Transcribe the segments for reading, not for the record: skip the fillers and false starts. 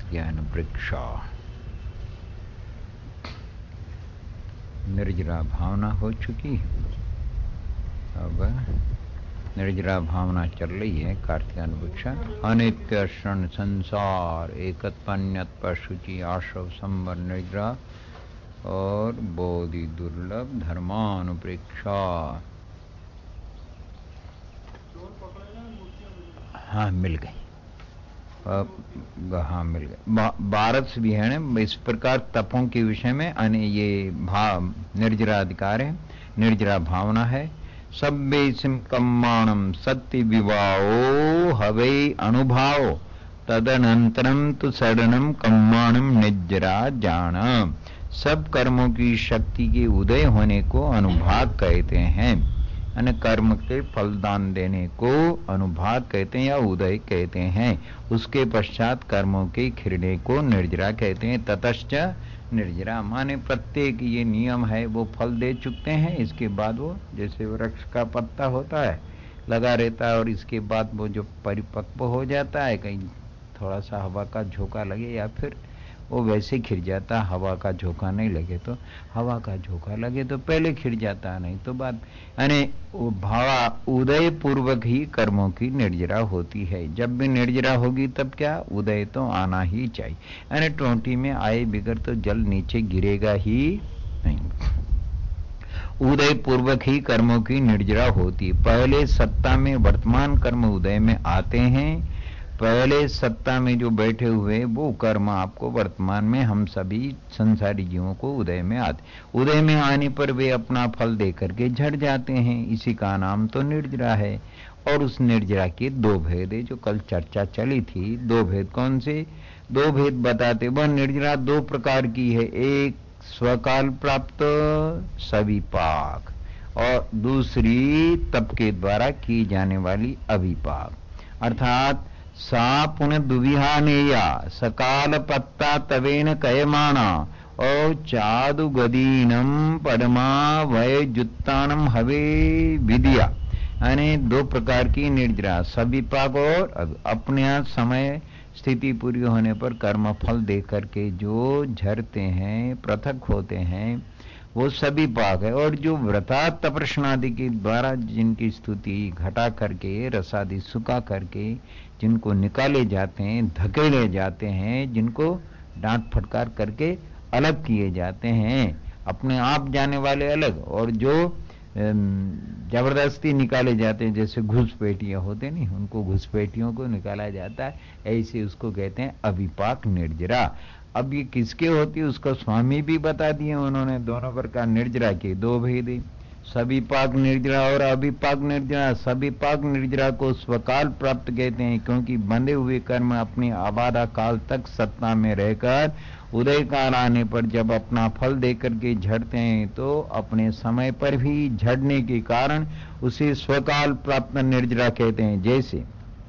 ज्ञान वृक्ष। निर्जरा भावना हो चुकी है, अब निर्जरा भावना चल रही है। कार्तिकायन वृक्ष अनित्य क्षण संसार एकत्पन्यत शुचि आशव संवर निर्जरा और बोधि दुर्लभ धर्मानुप्रेक्षा। हाँ मिल गई, हाँ मिल गए। भारत भी है ना इस प्रकार तपों के विषय में। ये भाव निर्जरा अधिकार है, निर्जरा भावना है। सब्बे सिम कम्माणम सत्य विवाहो हवे अनुभाव तदनंतरम तो सडनम कम्माणम निर्जरा जान। सब कर्मों की शक्ति के उदय होने को अनुभाग कहते हैं, यानी कर्म के फलदान देने को अनुभाग कहते हैं या उदय कहते हैं। उसके पश्चात कर्मों के खिरने को निर्जरा कहते हैं। ततश्च निर्जरा माने प्रत्येक ये नियम है वो फल दे चुके हैं। इसके बाद वो जैसे वृक्ष का पत्ता होता है लगा रहता है और इसके बाद वो जो परिपक्व हो जाता है, कहीं थोड़ा सा हवा का झोंका लगे या फिर वो वैसे खिर जाता, हवा का झोंका नहीं लगे तो, हवा का झोंका लगे तो पहले खिर जाता, नहीं तो बाद। यानी भावा उदय पूर्वक ही कर्मों की निर्जरा होती है। जब भी निर्जरा होगी तब क्या उदय तो आना ही चाहिए, यानी टोंटी में आए बिगर तो जल नीचे गिरेगा ही नहीं। उदय पूर्वक ही कर्मों की निर्जरा होती। पहले सत्ता में वर्तमान कर्म उदय में आते हैं। पहले सत्ता में जो बैठे हुए वो कर्म आपको वर्तमान में हम सभी संसारी जीवों को उदय में आते। उदय में आने पर वे अपना फल दे करके झड़ जाते हैं। इसी का नाम तो निर्जरा है। और उस निर्जरा के दो भेद है जो कल चर्चा चली थी। दो भेद कौन से? दो भेद बताते। वह निर्जरा दो प्रकार की है, एक स्वकाल प्राप्त सविपाक और दूसरी तप के द्वारा की जाने वाली अविपाक। अर्थात सा पुनः दुविहानेया सकाल पत्ता तवेन कयमाणा और चादु गदीनम परमा वय जुत्तानम हवे विदिया। यानी दो प्रकार की निर्जरा, सविपाक और अपने समय स्थिति पूरी होने पर कर्म फल दे करके जो झरते हैं, पृथक होते हैं, वो सभी पाक है। और जो व्रता तपस्नादि के द्वारा जिनकी स्तुति घटा करके रसादि सुखा करके जिनको निकाले जाते हैं, धकेले जाते हैं, जिनको डांट फटकार करके अलग किए जाते हैं, अपने आप जाने वाले अलग, और जो जबरदस्ती निकाले जाते हैं जैसे घुसपैठियां होते नहीं, उनको घुसपैठियों को निकाला जाता है, ऐसे उसको कहते हैं अविपाक निर्जरा। अब ये किसके होती है उसका स्वामी भी बता दिए उन्होंने। दोनों प्रकार निर्जरा के दो भेद, सविपाक निर्जरा और अविपाक निर्जरा। सविपाक निर्जरा को स्वकाल प्राप्त कहते हैं क्योंकि बंधे हुए कर्म अपने आबादा काल तक सत्ता में रहकर उदय काल आने पर जब अपना फल देकर के झड़ते हैं तो अपने समय पर भी झड़ने के कारण उसे स्वकाल प्राप्त निर्जरा कहते हैं। जैसे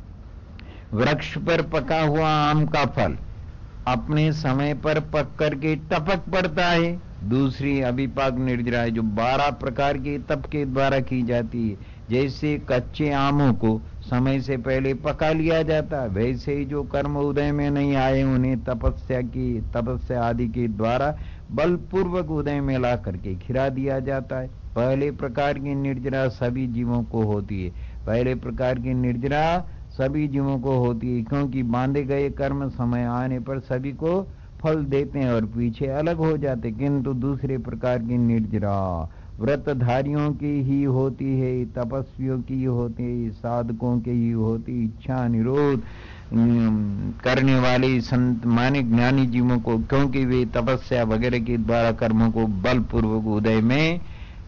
वृक्ष पर पका हुआ आम का फल अपने समय पर पक करके टपक पड़ता है। दूसरी अविपाक निर्जरा है जो 12 प्रकार के तप के द्वारा की जाती है। जैसे कच्चे आमों को समय से पहले पका लिया जाता, वैसे ही जो कर्म उदय में नहीं आए उन्हें तपस्या आदि के द्वारा बलपूर्वक उदय में ला करके खिला दिया जाता है। पहले प्रकार की निर्जरा सभी जीवों को होती है। पहले प्रकार की निर्जरा सभी जीवों को होती है क्योंकि बांधे गए कर्म समय आने पर सभी को फल देते हैं और पीछे अलग हो जाते। किंतु दूसरे प्रकार की निर्जरा व्रतधारियों की ही होती है, तपस्वियों की होती है, साधकों की ही होती, इच्छा निरोध करने वाले संत माने ज्ञानी जीवों को, क्योंकि वे तपस्या वगैरह के द्वारा कर्मों को बलपूर्वक उदय में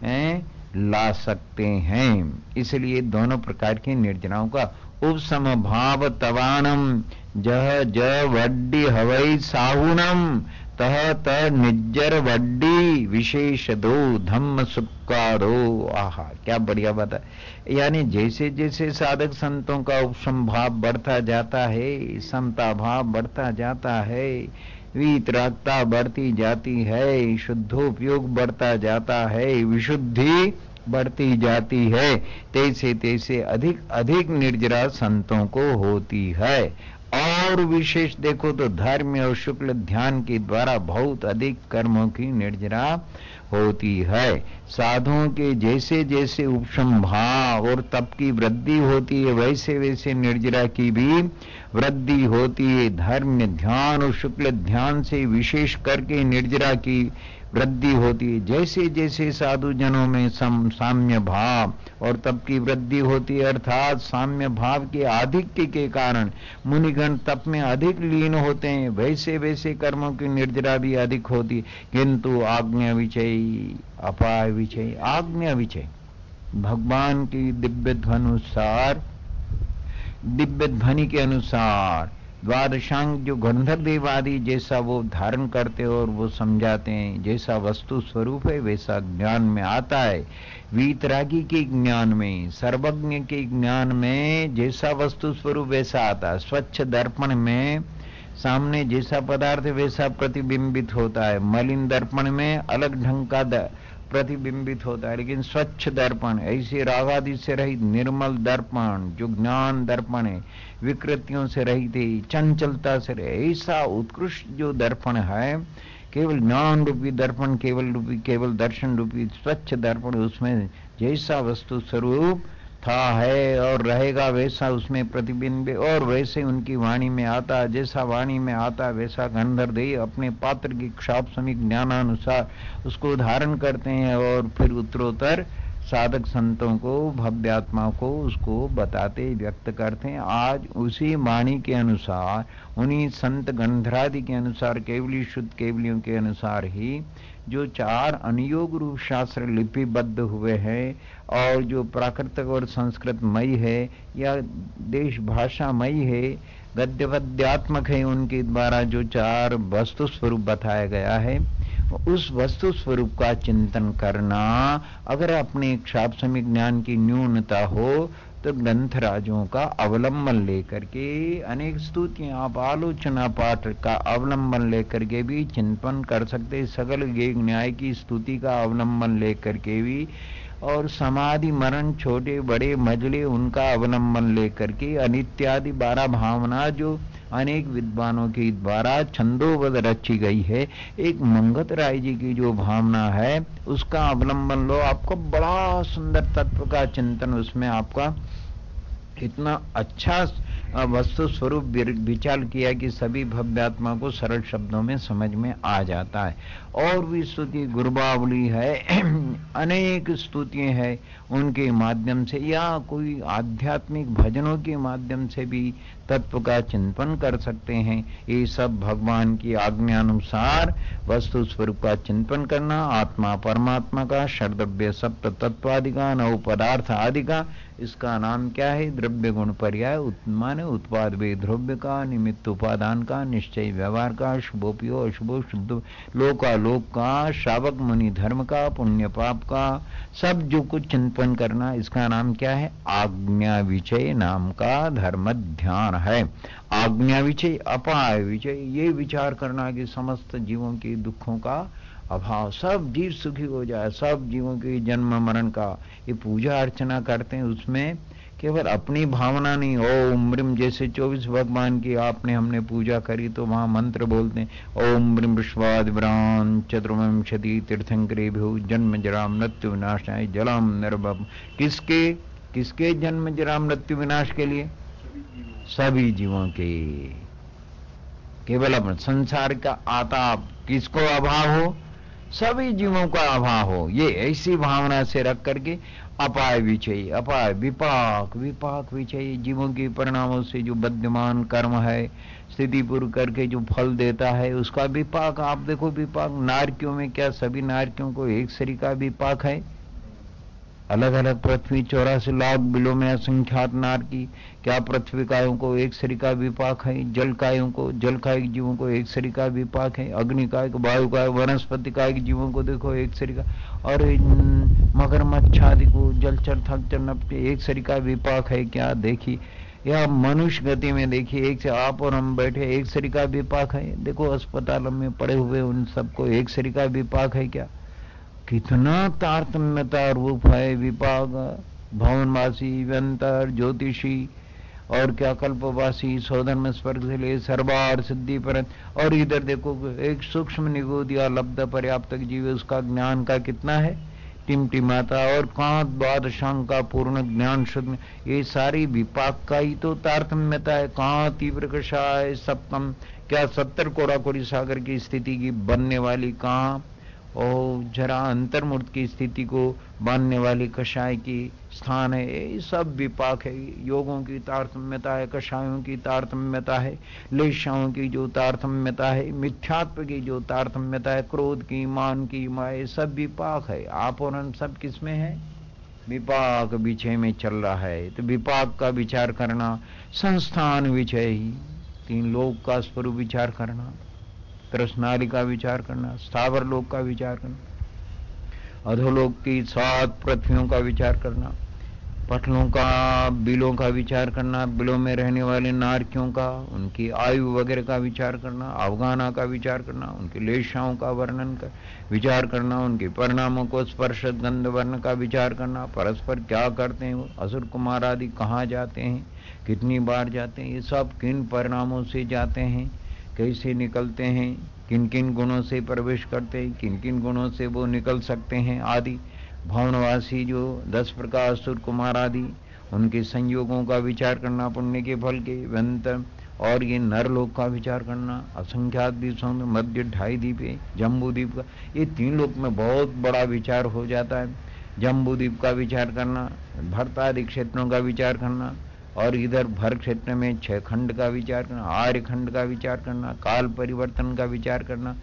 ला सकते हैं। इसलिए दोनों प्रकार की निर्जराओं का उपसमभाव तवाणम जह ज वड्डी हवई साहुणम तह त निज्जर वड्डी विशेष दो धम्म सुक्का दो। आहा क्या बढ़िया बात है। यानी जैसे जैसे साधक संतों का उपसमभाव बढ़ता जाता है, समता भाव बढ़ता जाता है, वीतरागता बढ़ती जाती है, शुद्धोपयोग बढ़ता जाता है, विशुद्धि बढ़ती जाती है, तैसे तैसे अधिक अधिक निर्जरा संतों को होती है। और विशेष देखो तो धर्म और शुक्ल ध्यान के द्वारा बहुत अधिक कर्मों की निर्जरा होती है। साधुओं के जैसे जैसे उपशम भाव और तप की वृद्धि होती है, वैसे वैसे निर्जरा की भी वृद्धि होती है। धर्म ध्यान और शुक्ल ध्यान से विशेष करके निर्जरा की वृद्धि होती है। जैसे जैसे साधु जनों में साम्य भाव और तप की वृद्धि होती है, अर्थात साम्य भाव के आधिक्य के कारण मुनिगण तप में अधिक लीन होते हैं, वैसे वैसे कर्मों की निर्जरा भी अधिक होती है। किंतु आज्ञा विचय अपाय विचय, आज्ञा विचय भगवान की दिव्य ध्वनि के अनुसार द्वादशांग जो गंधर्व देवादि जैसा वो धारण करते और वो समझाते हैं, जैसा वस्तु स्वरूप है वैसा ज्ञान में आता है। वीतरागी के ज्ञान में, सर्वज्ञ के ज्ञान में जैसा वस्तु स्वरूप वैसा आता है। स्वच्छ दर्पण में सामने जैसा पदार्थ वैसा प्रतिबिंबित होता है। मलिन दर्पण में अलग ढंग का प्रतिबिंबित होता है, लेकिन स्वच्छ दर्पण, ऐसे रागादि से रहित निर्मल दर्पण जो ज्ञान दर्पण है, विकृतियों से रहित है, चंचलता से रहित, ऐसा उत्कृष्ट जो दर्पण है, केवल ज्ञान रूपी दर्पण, केवल दर्शन रूपी स्वच्छ दर्पण, उसमें जैसा वस्तु स्वरूप था है और रहेगा वैसा उसमें प्रतिबिंब, और वैसे उनकी वाणी में आता, जैसा वाणी में आता वैसा गंधर्व अपने पात्र की क्षापसमिक ज्ञानानुसार उसको धारण करते हैं और फिर उत्तरोत्तर साधक संतों को, भव्यात्मा को उसको बताते, व्यक्त करते हैं। आज उसी वाणी के अनुसार, उन्हीं संत गंधरादि के अनुसार, केवली शुद्ध केवलियों के अनुसार ही जो 4 अनुयोग रूप शास्त्र लिपिबद्ध हुए हैं और जो प्राकृतिक और संस्कृतमयी है या देश भाषामयी है, गद्य पद्यात्मक है, उनके द्वारा जो 4 वस्तु स्वरूप बताया गया है, उस वस्तु स्वरूप का चिंतन करना, अगर अपने क्षापसमिक ज्ञान की न्यूनता हो तो ग्रंथराजों का अवलंबन लेकर के अनेक स्तुतियां, आप आलोचना पाठ का अवलंबन लेकर के भी चिंतन कर सकते, सकल न्याय की स्तुति का अवलंबन लेकर के भी, और समाधि मरण छोटे बड़े मजले उनका अवलंबन लेकर के अनित्यादि 12 भावना जो अनेक विद्वानों के द्वारा छंदोबद्ध रची गई है, एक मंगत राय जी की जो भावना है उसका अवलंबन लो, आपको बड़ा सुंदर तत्व का चिंतन उसमें आपका इतना अच्छा वस्तु स्वरूप विचार किया कि सभी भव्यात्मा को सरल शब्दों में समझ में आ जाता है। और भी स्तुति गुरुबावली है, अनेक स्तुतियां हैं, उनके माध्यम से या कोई आध्यात्मिक भजनों के माध्यम से भी तत्व का चिंतन कर सकते हैं। ये सब भगवान की आज्ञानुसार वस्तु स्वरूप का चिंतन करना, आत्मा परमात्मा का, षड्द्रव्य सप्त तत्वादि का, नव पदार्थ आदि का, इसका नाम क्या है? द्रव्य गुण पर्याय माने उत्पाद वे द्रव्य का, निमित्त उपादान का, निश्चय व्यवहार का, शुभोपयो अशुभो शुद्ध लोकालोक का, श्रावक मुनि धर्म का, पुण्य पाप का, सब जो कुछ चिंतन करना, इसका नाम क्या है? आज्ञा विचय नाम का धर्म ध्यान है। आज्ञा विचय अपाय विचय, ये विचार करना कि समस्त जीवों के दुखों का अभाव, सब जीव सुखी हो जाए, सब जीवों के जन्म मरण का ये पूजा अर्चना करते हैं, उसमें केवल अपनी भावना नहीं। ओम ब्रिम जैसे 24 भगवान की आपने हमने पूजा करी तो वहां मंत्र बोलते हैं, ओम ब्रिम विश्वादिव्रां चतुर्विंशति तीर्थंकरे भ्यो जन्म जरा मृत्यु विनाशाय जलम निर्भम। किसके किसके जन्म जरा मृत्यु विनाश के लिए? सभी जीवों के। केवल अपने संसार का आताप किसको अभाव हो? सभी जीवों का अभाव हो, ये ऐसी भावना से रख करके अपाय विचय, अपाय विपाक, विपाक विचय, जीवों के परिणामों से जो विद्यमान कर्म है स्थिति पूर्व करके जो फल देता है उसका विपाक। आप देखो विपाक नारकियों में क्या सभी नारकियों को एक सरी का विपाक है? अलग अलग पृथ्वी 84 लाख बिलों में असंख्यात नारकी, क्या पृथ्वी कायों को एक सरी का विपाक है? जल कायों को, जल कायिक जीवों को एक सरी का विपाक है? अग्नि कायिक, वायु कायिक, वनस्पति कायिक जीवों को देखो एक सरी का, और मगरमच्छ आदि को जलचर थलचर नपटे एक सरी का विपाक है क्या? देखिए, या मनुष्य गति में देखिए, एक से आप और हम बैठे एक सरी का विपाक है? देखो अस्पतालों में पड़े हुए उन सबको एक सरी का विपाक है क्या? कितना तारतम्यता रूप है विपाक। भवनवासी, व्यंतर, ज्योतिषी और क्या कल्पवासी सौधर्म स्वर्ग से ले सर्वार सिद्धि परत। और इधर देखो एक सूक्ष्म निगोदिया लब्ध पर्याप्त जीव, उसका ज्ञान का कितना है, टिमटिमाता। और कहाँ द्वादशांग का पूर्ण ज्ञान शुद्ध, ये सारी विपाक का ही तो तारतम्यता है। कहाँ तीव्र कषाय सप्तम, क्या 70 कोड़ा कोड़ी सागर की स्थिति की बनने वाली, कहाँ और जरा अंतर्मूर्त की स्थिति को बांधने वाली कषाय की स्थान है। ये सब विपाक है, योगों की तारतम्यता है, कषायों की तारतम्यता है, लेशाओं की जो तारतम्यता है, मिथ्यात्व की जो तारतम्यता है, क्रोध की, मान की, माए, सब विपाक है। आप और हम सब किसमें है, विपाक विषय में चल रहा है। तो विपाक का विचार करना, संस्थान विषय ही, तीन लोक का स्वरूप विचार करना, तृष्णादि का विचार करना, स्थावर लोक का विचार करना, अधोलोक की 7 पृथ्वियों का विचार करना, पटलों का, बिलों का विचार करना, बिलों में रहने वाले नारकियों का, उनकी आयु वगैरह का विचार करना, अवगाना का विचार करना, उनके लेशाओं का वर्णन कर विचार करना, उनके परिणामों को स्पर्श गंध वर्ण का विचार करना, परस्पर क्या करते हैं, असुर कुमार आदि कहाँ जाते हैं, कितनी बार जाते हैं, ये सब किन परिणामों से जाते हैं, कैसे निकलते हैं, किन किन गुणों से प्रवेश करते हैं, किन किन गुणों से वो निकल सकते हैं आदि। भवनवासी जो 10 प्रकार असुर कुमार आदि, उनके संयोगों का विचार करना, पुण्य के फल के व्यंत, और ये नरलोक का विचार करना, असंख्यात द्वीपों में मध्य 2.5 द्वीप है, जम्बू द्वीप का, ये 3 लोक में बहुत बड़ा विचार हो जाता है। जम्बू द्वीप का विचार करना, भरतादि क्षेत्रों का विचार करना, और इधर भर क्षेत्र में 6 खंड का विचार करना, आर्य खंड का विचार करना, काल परिवर्तन का विचार करना,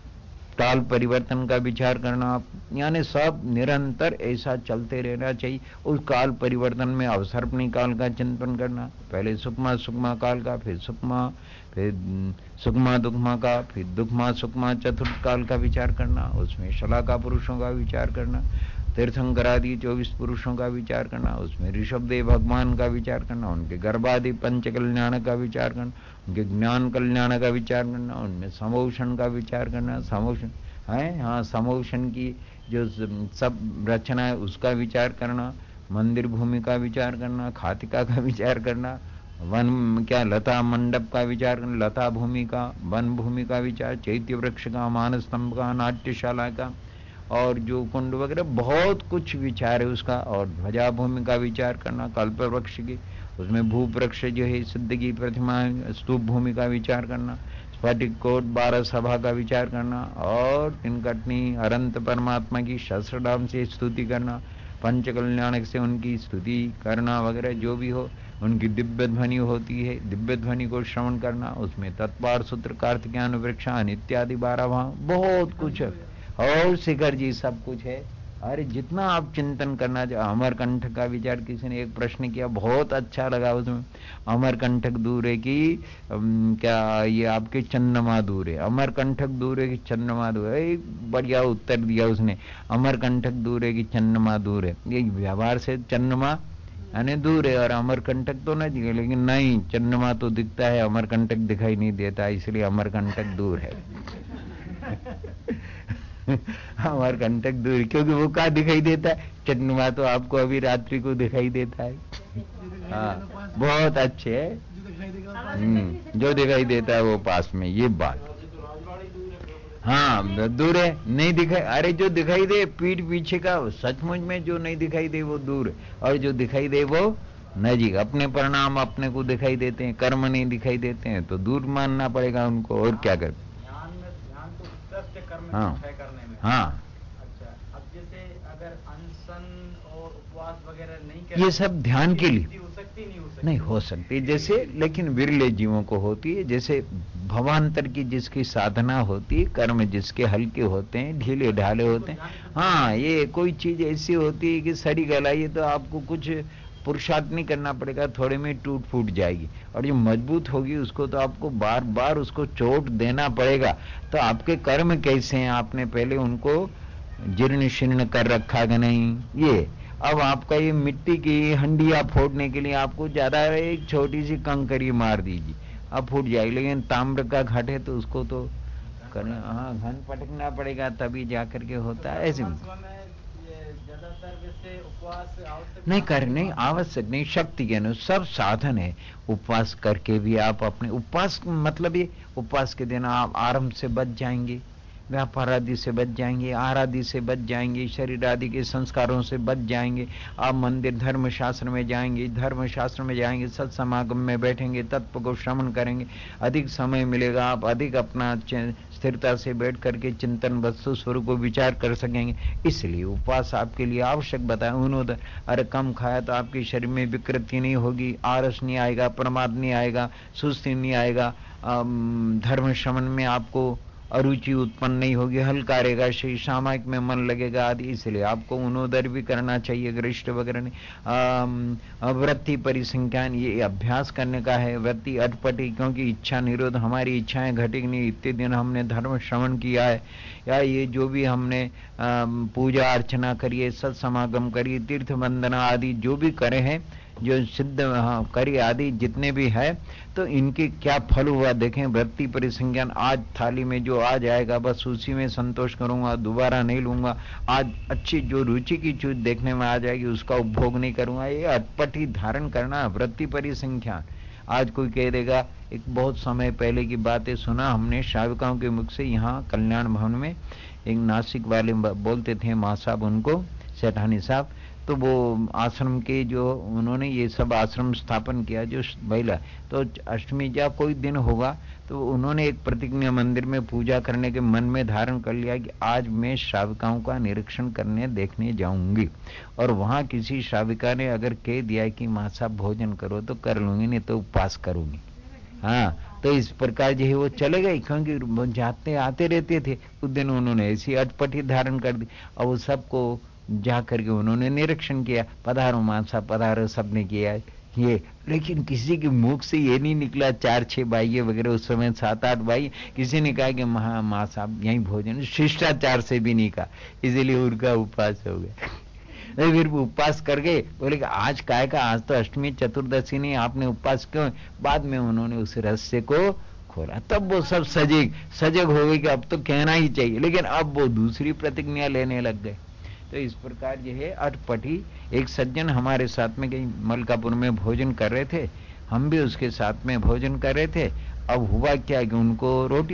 काल परिवर्तन का विचार करना, यानी सब निरंतर ऐसा चलते रहना चाहिए। उस काल परिवर्तन में अवसर्पणी काल का चिंतन करना, पहले सुकमा सुकमा काल का, फिर सुकमा, फिर सुकमा दुखमा का, फिर दुखमा सुकमा चतुर्थ काल का विचार करना, उसमें शलाका पुरुषों का विचार करना, तीर्थंकरादि 24 पुरुषों का विचार करना, उसमें ऋषभदेव भगवान का विचार करना, उनके गर्भादि पंच कल्याण का विचार करना, उनके ज्ञान कल्याण का विचार करना, उनमें समोषण का विचार करना, समोषण है, हाँ, समोषण की जो सब रचना है उसका विचार करना, मंदिर भूमि का विचार करना, खातिका का विचार करना, वन क्या लता मंडप का विचार करना, लता भूमि का, वन भूमि का विचार, चैत्य वृक्ष का, मानस स्तंभ का, नाट्यशाला का, और जो कुंड वगैरह बहुत कुछ विचार है उसका। और ध्वजा भूमि का विचार करना, कल्प वृक्ष की, उसमें भूप वृक्ष जो है सिद्ध की प्रतिमा, स्तूप भूमि का विचार करना, स्फटिक कोट 12 सभा का विचार करना, और तिनकटनी अनंत परमात्मा की सहस्रनाम से स्तुति करना, पंच कल्याणक से उनकी स्तुति करना वगैरह जो भी हो, उनकी दिव्य ध्वनि होती है, दिव्य ध्वनि को श्रवण करना, उसमें तत्पार सूत्र कार्तिकायन वृक्षान इत्यादि 12 वहां बहुत कुछ है, और शिखर जी सब कुछ है। अरे जितना आप चिंतन करना चाहो, अमरकंठ का विचार किसी ने एक प्रश्न किया, बहुत अच्छा लगा उसमें, अमरकंठक दूर है कि क्या ये आपके चंद्रमा दूर है, अमरकंठक दूर है कि चंद्रमा दूर है, एक बढ़िया उत्तर दिया उसने, अमरकंठक दूर है कि चंद्रमा दूर है। ये व्यवहार से चंद्रमा यानी दूर है और अमरकंटक तो नहीं दिखे, लेकिन नहीं, चंद्रमा तो दिखता है, अमरकंटक दिखाई नहीं देता, इसलिए अमरकंटक दूर है। अमरकंटक दूर, क्योंकि वो क्या दिखाई देता है, चंद्रमा तो आपको अभी रात्रि को दिखाई देता है। हाँ, बहुत अच्छे है, जो दिखाई देता है वो पास में, ये बात। हाँ दूर है, नहीं दिखाई, अरे जो दिखाई दे पीठ पीछे का, सचमुच में जो नहीं दिखाई दे वो दूर है, और जो दिखाई दे वो नजीक। अपने परिणाम अपने को दिखाई देते हैं, कर्म नहीं दिखाई देते हैं, तो दूर मानना पड़ेगा उनको, और क्या कर। ध्यान तो उत्कृष्ट कर्म हाँ, क्षय करने में। हाँ, अच्छा, अब जैसे अगर अनशन और उपवास वगैरह नहीं करें, ये सब ध्यान के लिए हो सकती नहीं हो सकती, जैसे, लेकिन विरले जीवों को होती है, जैसे भवांतर की जिसकी साधना होती है, कर्म जिसके हल्के होते हैं, ढीले ढाले होते हैं। हाँ, ये कोई चीज ऐसी होती है कि सड़ी गलाई, तो आपको कुछ पुरुषार्थ नहीं करना पड़ेगा, थोड़े में टूट फूट जाएगी, और जो मजबूत होगी उसको तो आपको बार बार उसको चोट देना पड़ेगा। तो आपके कर्म कैसे हैं, आपने पहले उनको जीर्ण शीर्ण कर रखा कि नहीं, ये अब आपका ये मिट्टी की हंडिया फोड़ने के लिए आपको ज्यादा एक छोटी सी कंकरी मार दीजिए, अब फूट जाएगी, लेकिन ताम्र का घट है तो उसको तो करना, हाँ, घन पटकना पड़ेगा तभी जाकर के होता है ऐसे। ज्यादातर वैसे उपवास आवश्यक नहीं मानते हैं करने वहाँ। आवश्यक नहीं, शक्ति के अनुसार सब साधन है। उपवास करके भी आप अपने उपवास मतलब ये उपवास के दिन आप आराम से बच जाएंगे, व्यापार आदि से बच जाएंगे, आहार आदि से बच जाएंगे, शरीर आदि के संस्कारों से बच जाएंगे। आप मंदिर धर्मशास्त्र में जाएंगे, धर्मशास्त्र में जाएंगे, सत्समागम में बैठेंगे, तत्व को श्रवण करेंगे, अधिक समय मिलेगा, आप अधिक अपना स्थिरता से बैठ करके चिंतन वस्तु स्वरूप को विचार कर सकेंगे। इसलिए उपवास आपके लिए आवश्यक बताया उन्होंने। अरे कम खाया तो आपके शरीर में विकृति नहीं होगी, आलस नहीं आएगा, प्रमाद नहीं आएगा, सुस्ती नहीं आएगा, धर्म श्रवण में आपको अरुचि उत्पन्न नहीं होगी, हल्का रहेगा, शरीर सामायिक में मन लगेगा आदि। इसलिए आपको उन्नोदर भी करना चाहिए, गरिष्ठ वगैरह नहीं। वृत्ति परिसंख्यान ये अभ्यास करने का है, वृत्ति अटपटी, क्योंकि इच्छा निरोध, हमारी इच्छाएं घटेगी नहीं। इतने दिन हमने धर्म श्रवण किया है, या ये जो भी हमने पूजा अर्चना करिए, सत्समागम करिए, तीर्थ वंदना आदि जो भी करे हैं, जो सिद्ध करी आदि जितने भी है, तो इनके क्या फल हुआ देखें। वृत्ति परिसंज्ञान, आज थाली में जो आ जाएगा बस उसी में संतोष करूंगा, दोबारा नहीं लूंगा। आज अच्छी जो रुचि की चीज देखने में आ जाएगी उसका उपभोग नहीं करूंगा, ये अटपटी धारण करना वृत्ति परिसंख्यान। आज कोई कह देगा, एक बहुत समय पहले की बातें सुना हमने श्राविकाओं के मुख से, यहाँ कल्याण भवन में एक नासिक वाले बोलते थे माँ साहब, उनको सेठानी साहब, तो वो आश्रम के जो उन्होंने ये सब आश्रम स्थापन किया जो महिला, तो अष्टमी या कोई दिन होगा तो उन्होंने एक प्रतिज्ञा मंदिर में पूजा करने के मन में धारण कर लिया कि आज मैं श्राविकाओं का निरीक्षण करने देखने जाऊंगी। और वहां किसी श्राविका ने अगर कह दिया कि माँ साहब भोजन करो तो कर लूंगी, नहीं तो उपवास करूंगी। हाँ, तो इस प्रकार जो है वो चले गए, क्योंकि जाते आते रहते थे। उस दिन उन्होंने ऐसी अटपटी धारण कर दी, और वो सबको जा करके उन्होंने निरीक्षण किया, पधारो मां साहब पधारो, सबने किया ये। लेकिन किसी के मुख से ये नहीं निकला, 4-6 बाइये वगैरह, उस समय 7-8 बाई, किसी ने कहा कि मां साहब यही भोजन, शिष्टाचार से भी नहीं कहा, इसीलिए उनका उपवास हो गया। फिर उपवास कर गए, बोले कि आज काय का, आज तो अष्टमी चतुर्दशी नहीं, आपने उपवास क्यों? बाद में उन्होंने उस रहस्य को खोला, तब वो सब सजग हो गए कि अब तो कहना ही चाहिए। लेकिन अब वो दूसरी प्रतिज्ञा लेने लग गए। तो इस प्रकार जो है अटपटी। एक सज्जन हमारे साथ में कहीं मलकापुर में भोजन कर रहे थे, हम भी उसके साथ में भोजन कर रहे थे। अब हुआ क्या कि उनको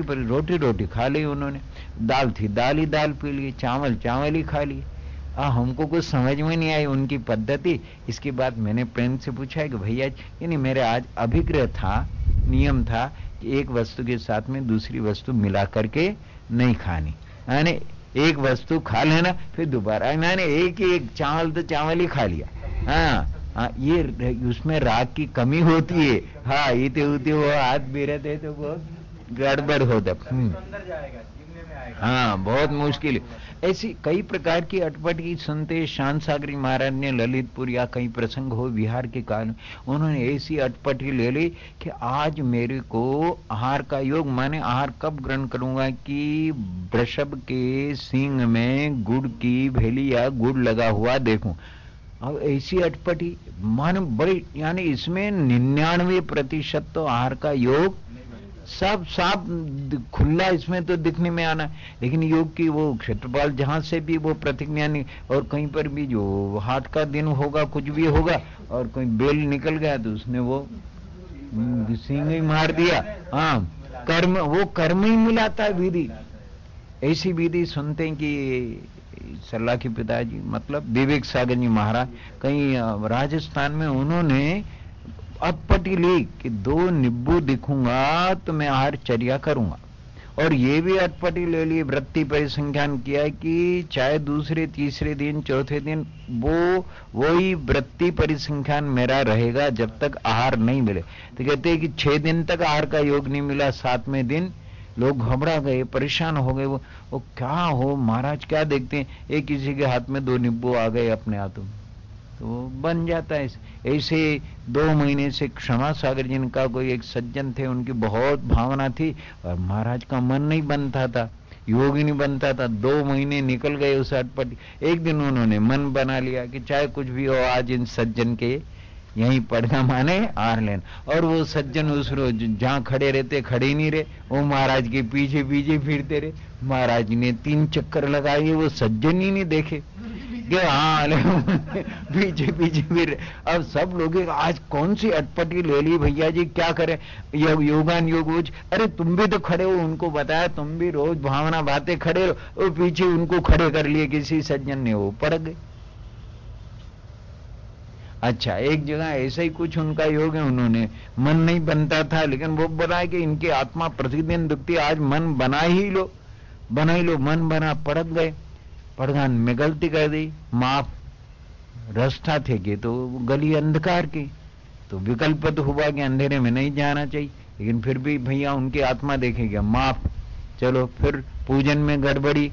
रोटी खा ली उन्होंने, दाल थी दाल ही दाल पी ली, चावल ही खा ली। हमको कुछ समझ में नहीं आई उनकी पद्धति। इसके बाद मैंने प्रेम से पूछा है कि भैया, यानी मेरे आज अभिग्रह था, नियम था कि एक वस्तु के साथ में दूसरी वस्तु मिला करके नहीं खानी, यानी एक वस्तु खा लेना फिर दोबारा, मैंने एक चावल तो चावल ही खा लिया। हाँ, ये उसमें राग की कमी होती है। हाँ, इते उते वो हाथ बेरते तो बहुत गड़बड़ होता। हाँ, बहुत मुश्किल। ऐसी कई प्रकार की अटपटी सुनते शांत सागरी महाराज ने ललितपुर या कई प्रसंग हो विहार के कारण, उन्होंने ऐसी अटपटी ले ली कि आज मेरे को आहार का योग, माने आहार कब ग्रहण करूंगा कि वृषभ के सींग में गुड़ की भेली या गुड़ लगा हुआ देखूं। अब ऐसी अटपटी मान बड़ी, यानी इसमें 99% तो आहार का योग सब साफ खुला इसमें तो दिखने में आना। लेकिन योग की वो क्षेत्रपाल जहां से भी वो प्रतिज्ञा नहीं, और कहीं पर भी जो हाट का दिन होगा कुछ भी होगा और कोई बेल निकल गया तो उसने वो सिंह ही मार दिया। हाँ, वो कर्म ही मिलाता है विधि। ऐसी विधि सुनते हैं कि सल्ला के पिताजी मतलब विवेक सागर जी महाराज, कहीं राजस्थान में उन्होंने अटपटी ली कि 2 नींबू दिखूंगा तो मैं आहार चर्या करूंगा। और ये भी अटपटी ले ली, वृत्ति परिसंख्यान किया है कि चाहे दूसरे तीसरे दिन चौथे दिन वही वृत्ति परिसंख्यान मेरा रहेगा जब तक आहार नहीं मिले। तो कहते हैं कि 6 दिन तक आहार का योग नहीं मिला, 7वें दिन लोग घबरा गए, परेशान हो गए। वो क्या हो महाराज, क्या देखते हैं, एक किसी के हाथ में 2 नींबू आ गए अपने हाथों में, तो बन जाता है। ऐसे 2 महीने से क्षमा सागर जिनका कोई एक सज्जन थे, उनकी बहुत भावना थी और महाराज का मन नहीं बनता था, योग ही नहीं बनता था। 2 महीने निकल गए उस अटपटी। एक दिन उन्होंने मन बना लिया कि चाहे कुछ भी हो आज इन सज्जन के यहीं पढ़ना माने आर लेना। और वो सज्जन उस रोज जहां खड़े रहते खड़े नहीं रहे, वो महाराज के पीछे पीछे फिरते रहे। महाराज ने 3 चक्कर लगाए, वो सज्जन ही नहीं देखे। कि हाँ पीछे पीछे फिर अब सब लोग आज कौन सी अटपटी ले ली भैया जी, क्या करें, योगान योग। अरे तुम भी तो खड़े हो, उनको बताया तुम भी रोज भावना बातें खड़े हो, और पीछे उनको खड़े कर लिए किसी सज्जन ने, वो पड़ गए। अच्छा, एक जगह ऐसा ही कुछ उनका योग है, उन्होंने मन नहीं बनता था, लेकिन वो बताया कि इनकी आत्मा प्रतिदिन दुखती, आज मन बना ही लो, बना ही लो। मन बना, पड़ गए, पड़गान में गलती कर दी, माफ। रास्ता थे कि तो गली अंधकार की, तो विकल्प तो हुआ कि अंधेरे में नहीं जाना चाहिए, लेकिन फिर भी भैया उनकी आत्मा देखेगा, माफ। चलो फिर पूजन में गड़बड़ी,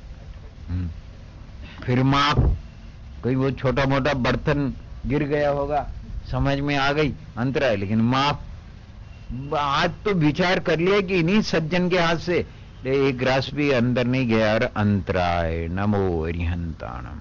फिर माफ। कोई वो छोटा मोटा बर्तन गिर गया होगा, समझ में आ गई अंतराय, लेकिन माफ। आज तो विचार कर लिया कि इन्हीं सज्जन के हाथ से एक ग्रास भी अंदर नहीं गया, और अंतराय नमो अरिहंताणम।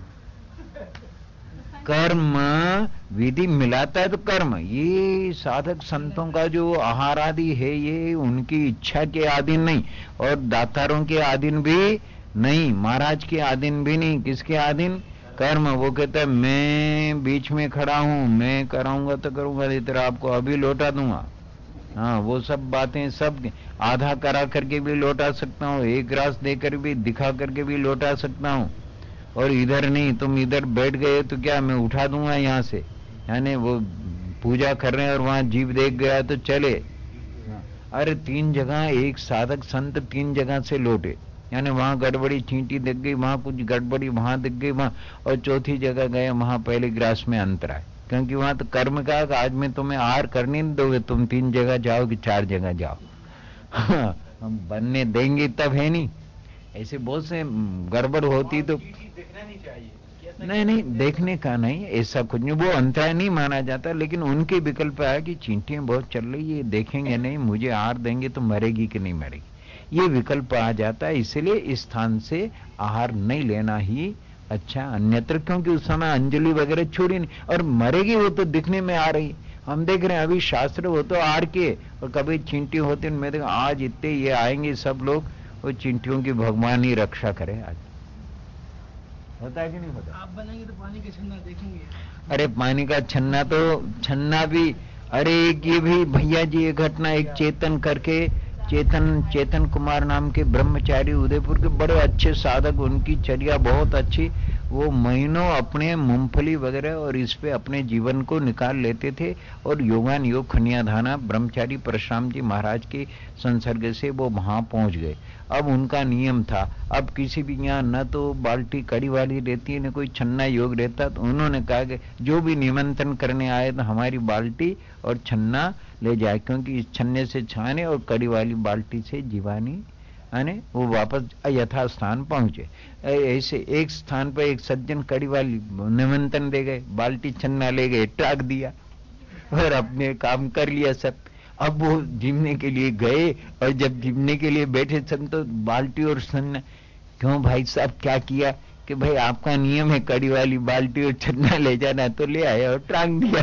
कर्म विधि मिलाता है तो कर्म, ये साधक संतों का जो आहार आदि है, ये उनकी इच्छा के अधीन नहीं, और दातारों के अधीन भी नहीं, महाराज के अधीन भी नहीं। किसके अधीन? कर्म। वो कहता है मैं बीच में खड़ा हूं, मैं कराऊंगा तो करूंगा, इधर आपको अभी लौटा दूंगा। हाँ, वो सब बातें सब आधा करा करके भी लौटा सकता हूँ, एक ग्रास देकर भी दिखा करके भी लौटा सकता हूँ, और इधर नहीं, तुम इधर बैठ गए तो क्या मैं उठा दूंगा यहां से, यानी वो पूजा कर रहे हैं और वहां जीव देख गया तो चले। अरे 3 जगह एक साधक संत 3 जगह से लौटे, यानी वहां गड़बड़ी चींटी दिख गई, वहां कुछ गड़बड़ी वहां दिख गई, वहां, और चौथी जगह गए, वहां पहले ग्रास में अंतर आए, क्योंकि वहां तो कर्म का आज में तुम्हें आहार करने नहीं दोगे, तुम 3 जगह जाओ कि 4 जगह जाओ। हाँ, हम बनने देंगे तब है नहीं, ऐसे बहुत से गड़बड़ होती तो देखना नहीं चाहिए। नहीं नहीं, देखने का नहीं, ऐसा कुछ नहीं, वो अंतराय नहीं माना जाता, लेकिन उनके विकल्प आया कि चींटियां बहुत चल रही है, देखेंगे नहीं, मुझे आहार देंगे तो मरेगी कि नहीं मरेगी, ये विकल्प आ जाता है। इसलिए इस स्थान से आहार नहीं लेना ही अच्छा, अन्यत्र, क्योंकि उस समय अंजलि वगैरह छोड़ी नहीं, और मरेगी वो तो दिखने में आ रही, हम देख रहे हैं अभी शास्त्र वो तो आड़ के, और कभी चींटी होती, मैं देखा आज इतने ये आएंगे सब लोग, वो चींटियों की भगवान ही रक्षा करे। आज होता है कि नहीं होता? आप बनाएंगे तो पानी का छन्ना देखेंगे। अरे पानी का छन्ना तो छन्ना भी, अरे एक ये भी भैया जी, ये घटना, एक चेतन करके, चेतन कुमार नाम के ब्रह्मचारी उदयपुर के बड़े अच्छे साधक, उनकी चर्या बहुत अच्छी, वो महीनों अपने मूंगफली वगैरह और इस पे अपने जीवन को निकाल लेते थे, और योगान योग खनियाधाना ब्रह्मचारी परशुराम जी महाराज के संसर्ग से वो वहां पहुंच गए। अब उनका नियम था, अब किसी भी यहाँ न तो बाल्टी कड़ी वाली रहती है न कोई छन्ना योग रहता, तो उन्होंने कहा कि जो भी निमंत्रण करने आए तो हमारी बाल्टी और छन्ना ले जाए, क्योंकि इस छन्ने से छाने और कड़ी वाली बाल्टी से जीवानी आने, वो वापस यथा स्थान पहुंचे। ऐसे एक स्थान पर एक सज्जन कड़ी वाली निमंत्रण दे गए, बाल्टी छन्ना ले गए, टाक दिया और अपने काम कर लिया सब। अब वो जिमने के लिए गए, और जब जिमने के लिए बैठे सन तो बाल्टी और छन्ना, क्यों भाई साहब क्या किया? कि भाई आपका नियम है कड़ी वाली बाल्टी और छन्ना ले जाना, तो ले आया और टांग दिया।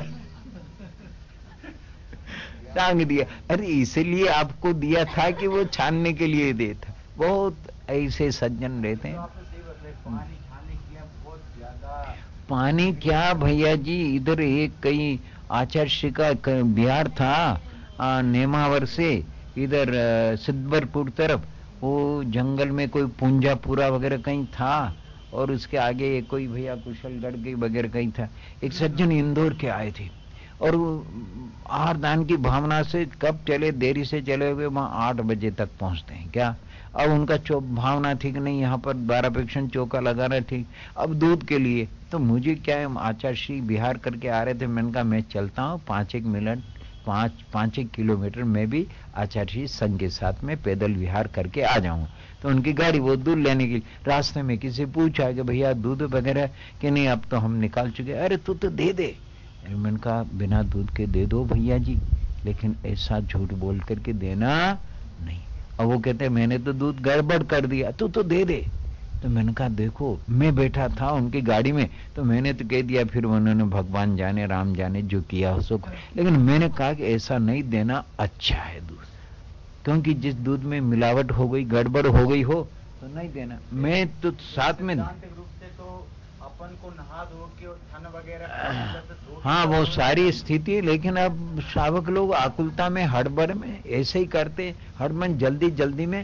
टांग दिया, अरे इसलिए आपको दिया था कि वो छानने के लिए दे था। बहुत ऐसे सज्जन रहते हैं। पानी छाने की बहुत ज्यादा, पानी क्या भैया जी, इधर एक कहीं आचार्य का बिहार था, नेमावर से इधर सिद्धरपुर तरफ, वो जंगल में कोई पुंजापुरा वगैरह कहीं था, और उसके आगे कोई भैया कुशलगढ़ के वगैरह कहीं था, एक सज्जन इंदौर के आए थे, और आहार दान की भावना से कब चले, देरी से चले हुए वहां 8 बजे तक पहुंचते हैं क्या। अब उनका भावना ठीक नहीं, यहाँ पर 12 पेक्शन चौका लगाना ठीक, अब दूध के लिए तो मुझे क्या है, आचार्य बिहार करके आ रहे थे, मैंने कहा मैं चलता हूँ 5-1 मिनट, 5-1 किलोमीटर मैं भी आचार्य संघ के साथ में पैदल विहार करके आ जाऊंगा। तो उनकी गाड़ी, वो दूध लेने के लिए रास्ते में किसी पूछा कि भैया दूध वगैरह कि नहीं, अब तो हम निकाल चुके। अरे तू तो दे दे, मैंने कहा बिना दूध के दे दो भैया जी, लेकिन ऐसा झूठ बोल करके देना नहीं। और वो कहते मैंने तो दूध गड़बड़ कर दिया, तू तो दे दे। तो मैंने कहा देखो, मैं बैठा था उनकी गाड़ी में, तो मैंने तो कह दिया, फिर उन्होंने भगवान जाने राम जाने जो किया हो सो, लेकिन मैंने कहा कि ऐसा नहीं देना अच्छा है दूध, क्योंकि जिस दूध में मिलावट हो गई, गड़बड़ हो गई हो, तो नहीं देना। मैं तो साथ में सिद्धांतिक रूप से तो अपन को नहा धो के और थन वगैरह हाँ वो सारी स्थिति, लेकिन अब श्रावक लोग आकुलता में हड़बड़ में ऐसे ही करते, हड़बड़ जल्दी जल्दी में।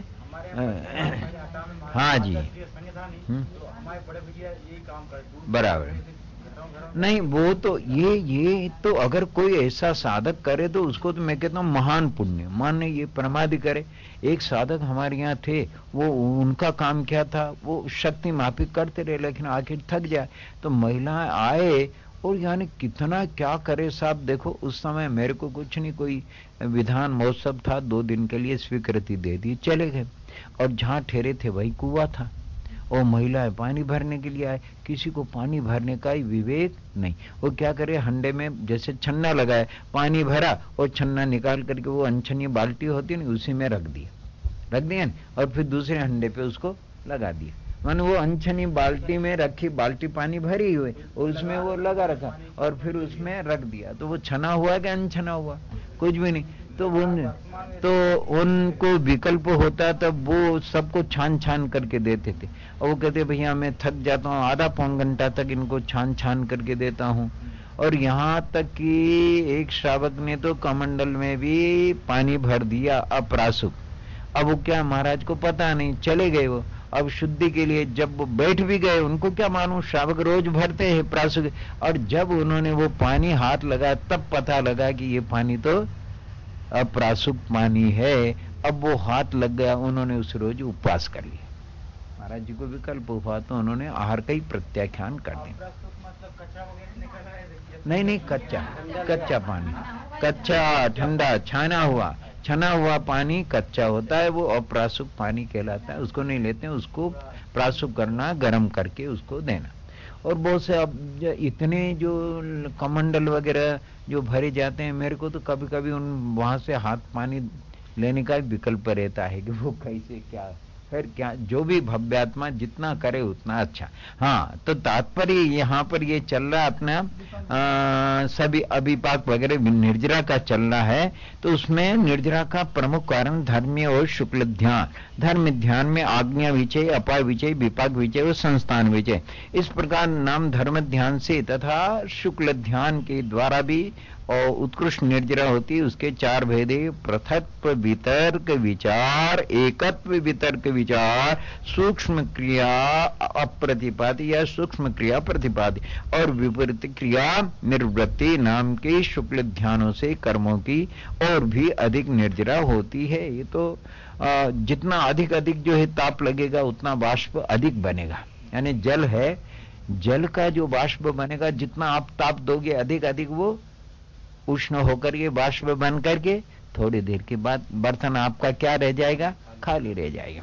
हाँ जी, तो हमारे बड़े भैया यही काम करते बराबर। नहीं वो तो ये तो अगर कोई ऐसा साधक करे तो उसको तो मैं कहता हूँ महान पुण्य। मान ये प्रमादि करे, एक साधक हमारे यहाँ थे, वो उनका काम क्या था, वो शक्ति मापिक करते रहे लेकिन आखिर थक जाए तो महिलाएं आए और यानी कितना क्या करे साहब। देखो उस समय मेरे को कुछ नहीं, कोई विधान महोत्सव था, 2 दिन के लिए स्वीकृति दे दी, चले गए और जहां ठहरे थे वही कुआं था और महिलाएं पानी भरने के लिए आए। किसी को पानी भरने का ही विवेक नहीं। वो क्या करे, हंडे में जैसे छन्ना लगाए, पानी भरा और छन्ना निकाल करके वो अनछनी बाल्टी होती है ना उसी में रख दिया और फिर दूसरे हंडे पे उसको लगा दिया। मानो वो अनछनी बाल्टी में रखी, बाल्टी पानी भरी हुई और उसमें वो लगा रखा और फिर उसमें रख दिया, तो वो छना हुआ कि अनछना हुआ, कुछ भी नहीं। तो उनको विकल्प होता तब वो सबको छान छान करके देते थे और वो कहते भैया मैं थक जाता हूँ, आधा पौन घंटा तक इनको छान छान करके देता हूँ। और यहाँ तक कि एक श्रावक ने तो कमंडल में भी पानी भर दिया अप्रासुक। अब वो क्या, महाराज को पता नहीं, चले गए वो। अब शुद्धि के लिए जब वो बैठ भी गए, उनको क्या मालूम, श्रावक रोज भरते हैं प्रासुक। और जब उन्होंने वो पानी हाथ लगाया तब पता लगा कि ये पानी तो अप्रासुक पानी है। अब वो हाथ लग गया, उन्होंने उस रोज उपवास कर लिया। महाराज जी को विकल्प हुआ तो उन्होंने आहार का ही प्रत्याख्यान कर दिया। नहीं कच्चा पानी, कच्चा ठंडा छना हुआ पानी कच्चा होता है, वो अप्रासुक पानी कहलाता है, उसको नहीं लेते हैं। उसको प्रासुक करना, गर्म करके उसको देना। और बहुत से अब इतने जो कमंडल वगैरह जो भरे जाते हैं, मेरे को तो कभी कभी उन वहां से हाथ पानी लेने का विकल्प रहता है कि वो कैसे क्या, फिर क्या, जो भी भव्यात्मा जितना करे उतना अच्छा। हाँ तो तात्पर्य यहाँ पर ये चल रहा अपना सभी अभिपाक वगैरह निर्जरा का चल रहा है। तो उसमें निर्जरा का प्रमुख कारण धर्म और शुक्ल ध्यान, धर्म ध्यान में आज्ञा विचय, अपाय विचय, विपाक विचय और संस्थान विचय, इस प्रकार नाम धर्म ध्यान से तथा शुक्ल ध्यान के द्वारा भी और उत्कृष्ट निर्जरा होती है। उसके 4 भेदे, पृथक्त्व वितर्क विचार, एकत्व वितर्क विचार, सूक्ष्म क्रिया अप्रतिपादी या सूक्ष्म क्रिया प्रतिपादी और विपरीत क्रिया निर्वृत्ति नाम के शुक्ल ध्यानों से कर्मों की और भी अधिक निर्जरा होती है। ये तो जितना अधिक अधिक जो है ताप लगेगा उतना बाष्प अधिक बनेगा। यानी जल है, जल का जो बाष्प बनेगा, जितना आप ताप दोगे अधिक अधिक वो उष्ण होकर के बाष्प बन करके थोड़ी देर के बाद बर्तन आपका क्या रह जाएगा, खाली रह जाएगा।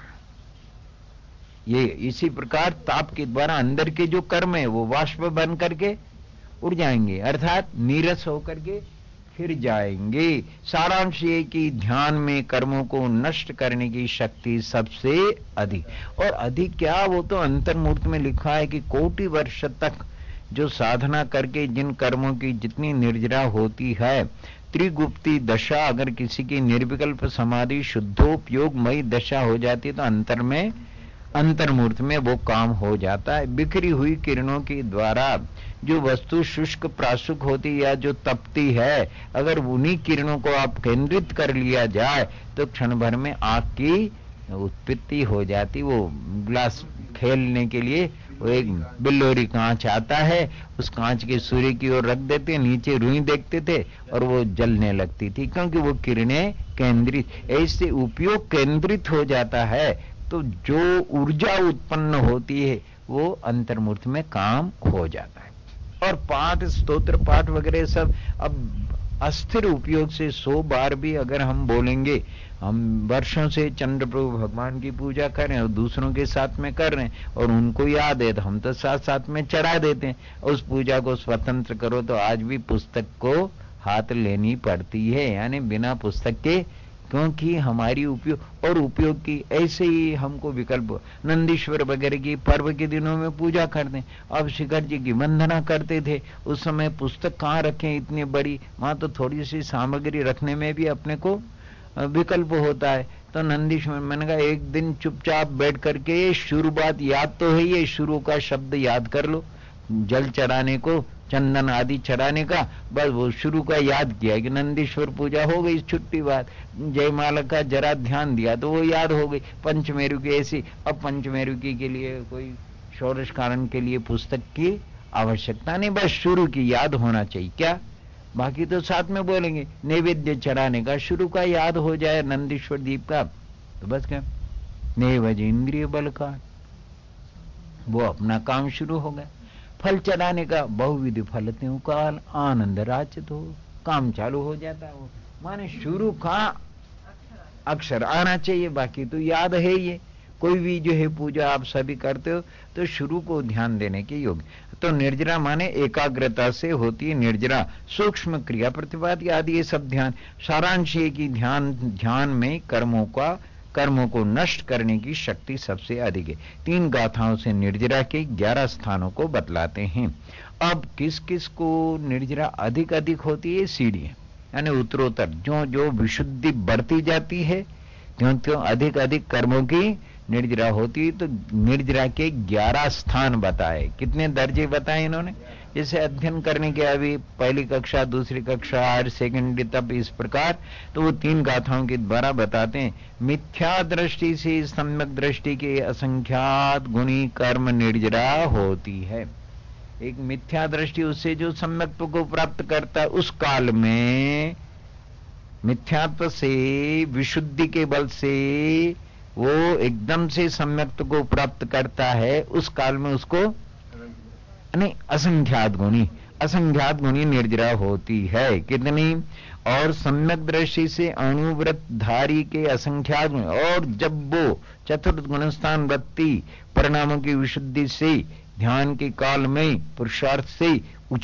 ये इसी प्रकार ताप के द्वारा अंदर के जो कर्म है वो बाष्प बन करके उड़ जाएंगे, अर्थात नीरस होकर के फिर जाएंगे। सारांश ये कि ध्यान में कर्मों को नष्ट करने की शक्ति सबसे अधिक, और अधिक क्या, वो तो अंतर्मूर्त में लिखा है कि कोटि वर्ष तक जो साधना करके जिन कर्मों की जितनी निर्जरा होती है, त्रिगुप्ती दशा अगर किसी की निर्विकल्प समाधि शुद्धोपयोगमयी दशा हो जाती है तो अंतर में, अंतर्मूर्त में वो काम हो जाता है। बिखरी हुई किरणों के द्वारा जो वस्तु शुष्क प्रासुक होती या जो तपती है, अगर उन्हीं किरणों को आप केंद्रित कर लिया जाए तो क्षण भर में आग की उत्पत्ति हो जाती। वो ग्लास खेलने के लिए वो एक बिल्लोरी कांच आता है, उस कांच के सूर्य की ओर रख देते, नीचे रुई देखते थे और वो जलने लगती थी, क्योंकि वो किरणें केंद्रित, ऐसे उपयोग केंद्रित हो जाता है तो जो ऊर्जा उत्पन्न होती है वो अंतर्मूर्त में काम हो जाता है। और पाठ, स्तोत्र पाठ वगैरह सब अब अस्थिर उपयोग से 100 बार भी अगर हम बोलेंगे, हम वर्षों से चंद्र प्रभु भगवान की पूजा कर रहे हैं और दूसरों के साथ में कर रहे हैं और उनको याद है तो हम तो साथ साथ में चढ़ा देते हैं। उस पूजा को स्वतंत्र करो तो आज भी पुस्तक को हाथ लेनी पड़ती है, यानी बिना पुस्तक के, क्योंकि हमारी उपयोग और उपयोग की ऐसे ही हमको विकल्प। नंदीश्वर वगैरह की पर्व के दिनों में पूजा करते हैं, अब शिखर जी की वंदना करते थे, उस समय पुस्तक कहाँ रखें इतनी बड़ी, वहां तो थोड़ी सी सामग्री रखने में भी अपने को विकल्प होता है। तो नंदीश्वर मैंने कहा एक दिन चुपचाप बैठ करके शुरुआत याद तो है, ये शुरू का शब्द याद कर लो, जल चढ़ाने को, चंदन आदि चढ़ाने का, बस वो शुरू का याद किया कि नंदीश्वर पूजा हो गई, छुट्टी बात। जयमाला का जरा ध्यान दिया तो वो याद हो गई। पंचमेरु की ऐसी, अब पंचमेरुकी के लिए कोई षोडश कारण के लिए पुस्तक की आवश्यकता नहीं, बस शुरू की याद होना चाहिए। क्या, बाकी तो साथ में बोलेंगे। नैवेद्य चढ़ाने का शुरू का याद हो जाए, नंदीश्वर दीप का, तो बस क्या, नैवज इंद्रिय बल का, वो अपना काम शुरू हो गया। फल चढ़ाने का, बहुविधि फल त्यों काल, आनंद राचित हो, काम चालू हो जाता है। वो माने शुरू का अक्षर आना चाहिए, बाकी तो याद है। ये कोई भी जो है पूजा आप सभी करते हो तो शुरू को ध्यान देने के योग्य। तो निर्जरा माने एकाग्रता से होती है निर्जरा, सूक्ष्म क्रिया प्रतिपाद आदि ये सब ध्यान। सारांश ये कि ध्यान में कर्मों को नष्ट करने की शक्ति सबसे अधिक है। 3 गाथाओं से निर्जरा के 11 स्थानों को बतलाते हैं। अब किस किस को निर्जरा अधिक अधिक होती है? सीढ़ी, यानी उत्तरोत्तर जो जो विशुद्धि बढ़ती जाती है त्यों त्यों अधिक अधिक कर्मों की निर्जरा होती है। तो निर्जरा के 11 स्थान बताए। कितने दर्जे बताए इन्होंने? जैसे अध्ययन करने के अभी पहली कक्षा, दूसरी कक्षा, हायर सेकेंडरी, तब इस प्रकार, तो वो 3 गाथाओं के द्वारा बताते हैं। मिथ्या दृष्टि से सम्यक दृष्टि के असंख्यात गुणी कर्म निर्जरा होती है। एक मिथ्या दृष्टि, उससे जो सम्यक्त्व को प्राप्त करता है, उस काल में मिथ्यात्व से, विशुद्धि के बल से वो एकदम से सम्यक्त्व को प्राप्त करता है, उस काल में उसको नहीं, असंख्यात गुणी निर्जरा होती है। कितनी? और सम्यक दृष्टि से अणुव्रतधारी के असंख्यात गुण, और जब वो चतुर्थ गुणस्थान वृत्ति परिणामों की विशुद्धि से ध्यान के काल में पुरुषार्थ से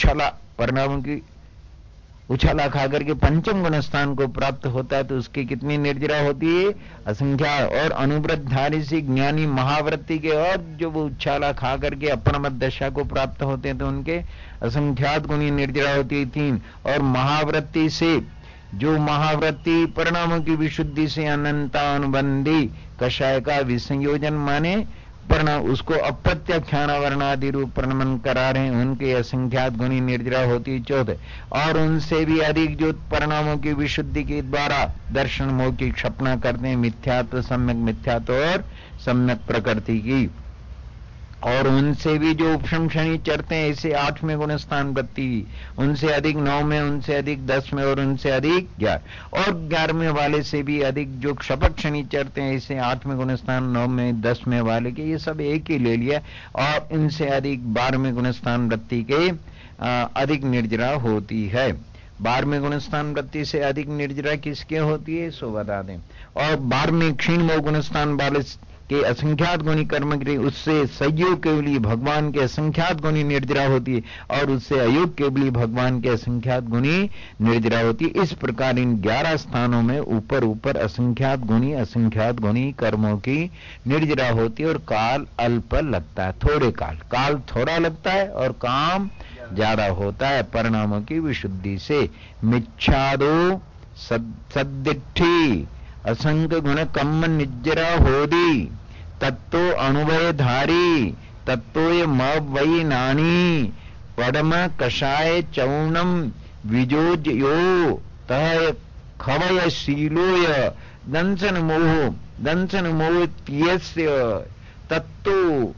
उछाला खा करके पंचम गुण स्थान को प्राप्त होता है, तो उसकी कितनी निर्जरा होती है? असंख्यात। और अनुव्रतधारी से ज्ञानी महावृत्ति के, और जो वो उछाला खा करके अपरमत दशा को प्राप्त होते हैं, तो उनके असंख्यात गुणी निर्जरा होती है 3। और महावृत्ति से, जो महावृत्ति परिणामों की विशुद्धि से अनंतानुबंधी कषाय का विसंयोजन माने परिणाम, उसको अप्रत्याख्यान वर्णादि रूप प्रणमन करा रहे हैं, उनके असंख्यात गुणी निर्जरा होती 4। और उनसे भी अधिक जो परिणामों की विशुद्धि के द्वारा दर्शन मोह की क्षपना करते हैं, मिथ्यात्व, सम्यक मिथ्यात्व और सम्यक प्रकृति की, और उनसे भी जो उपशमशनी चढ़ते हैं, ऐसे 8वें गुण स्थान वृत्ति, उनसे अधिक 9 में, उनसे अधिक 10 में, और उनसे अधिक 11, और 11वें वाले से भी अधिक जो क्षपक शनि चढ़ते हैं, ऐसे 8वें गुण स्थान, 9 में, 10 में वाले के, ये सब एक ही ले लिया। और इनसे अधिक 12वें गुण स्थान वृत्ति के अधिक निर्जरा होती है। 12वें गुण स्थान वृत्ति से अधिक निर्जरा किसके होती है, सो बता दें। और 12वें क्षीण मोह गुण स्थान वाले के असंख्यात गुणी कर्म क्रिया, उससे संयोग केवली भगवान के असंख्यात गुणी निर्जरा होती है, और उससे अयोग केवली भगवान के असंख्यात गुणी निर्जरा होती है। इस प्रकार इन 11 स्थानों में ऊपर ऊपर असंख्यात गुणी कर्मों की निर्जरा होती है। और काल अल्प लगता है, थोड़े काल थोड़ा लगता है, और काम ज्यादा होता है परिणामों की विशुद्धि से। मिच्छादो सद्दिठी असंख्य गुण कम्म निर्जरा होदी, तत्तो अनुभव धारी, तत्तो ये मई नानी, पडम कषाय चौणम विजोजयो तह खवय शीलोय दंसन मोह तियस्य, तत्तो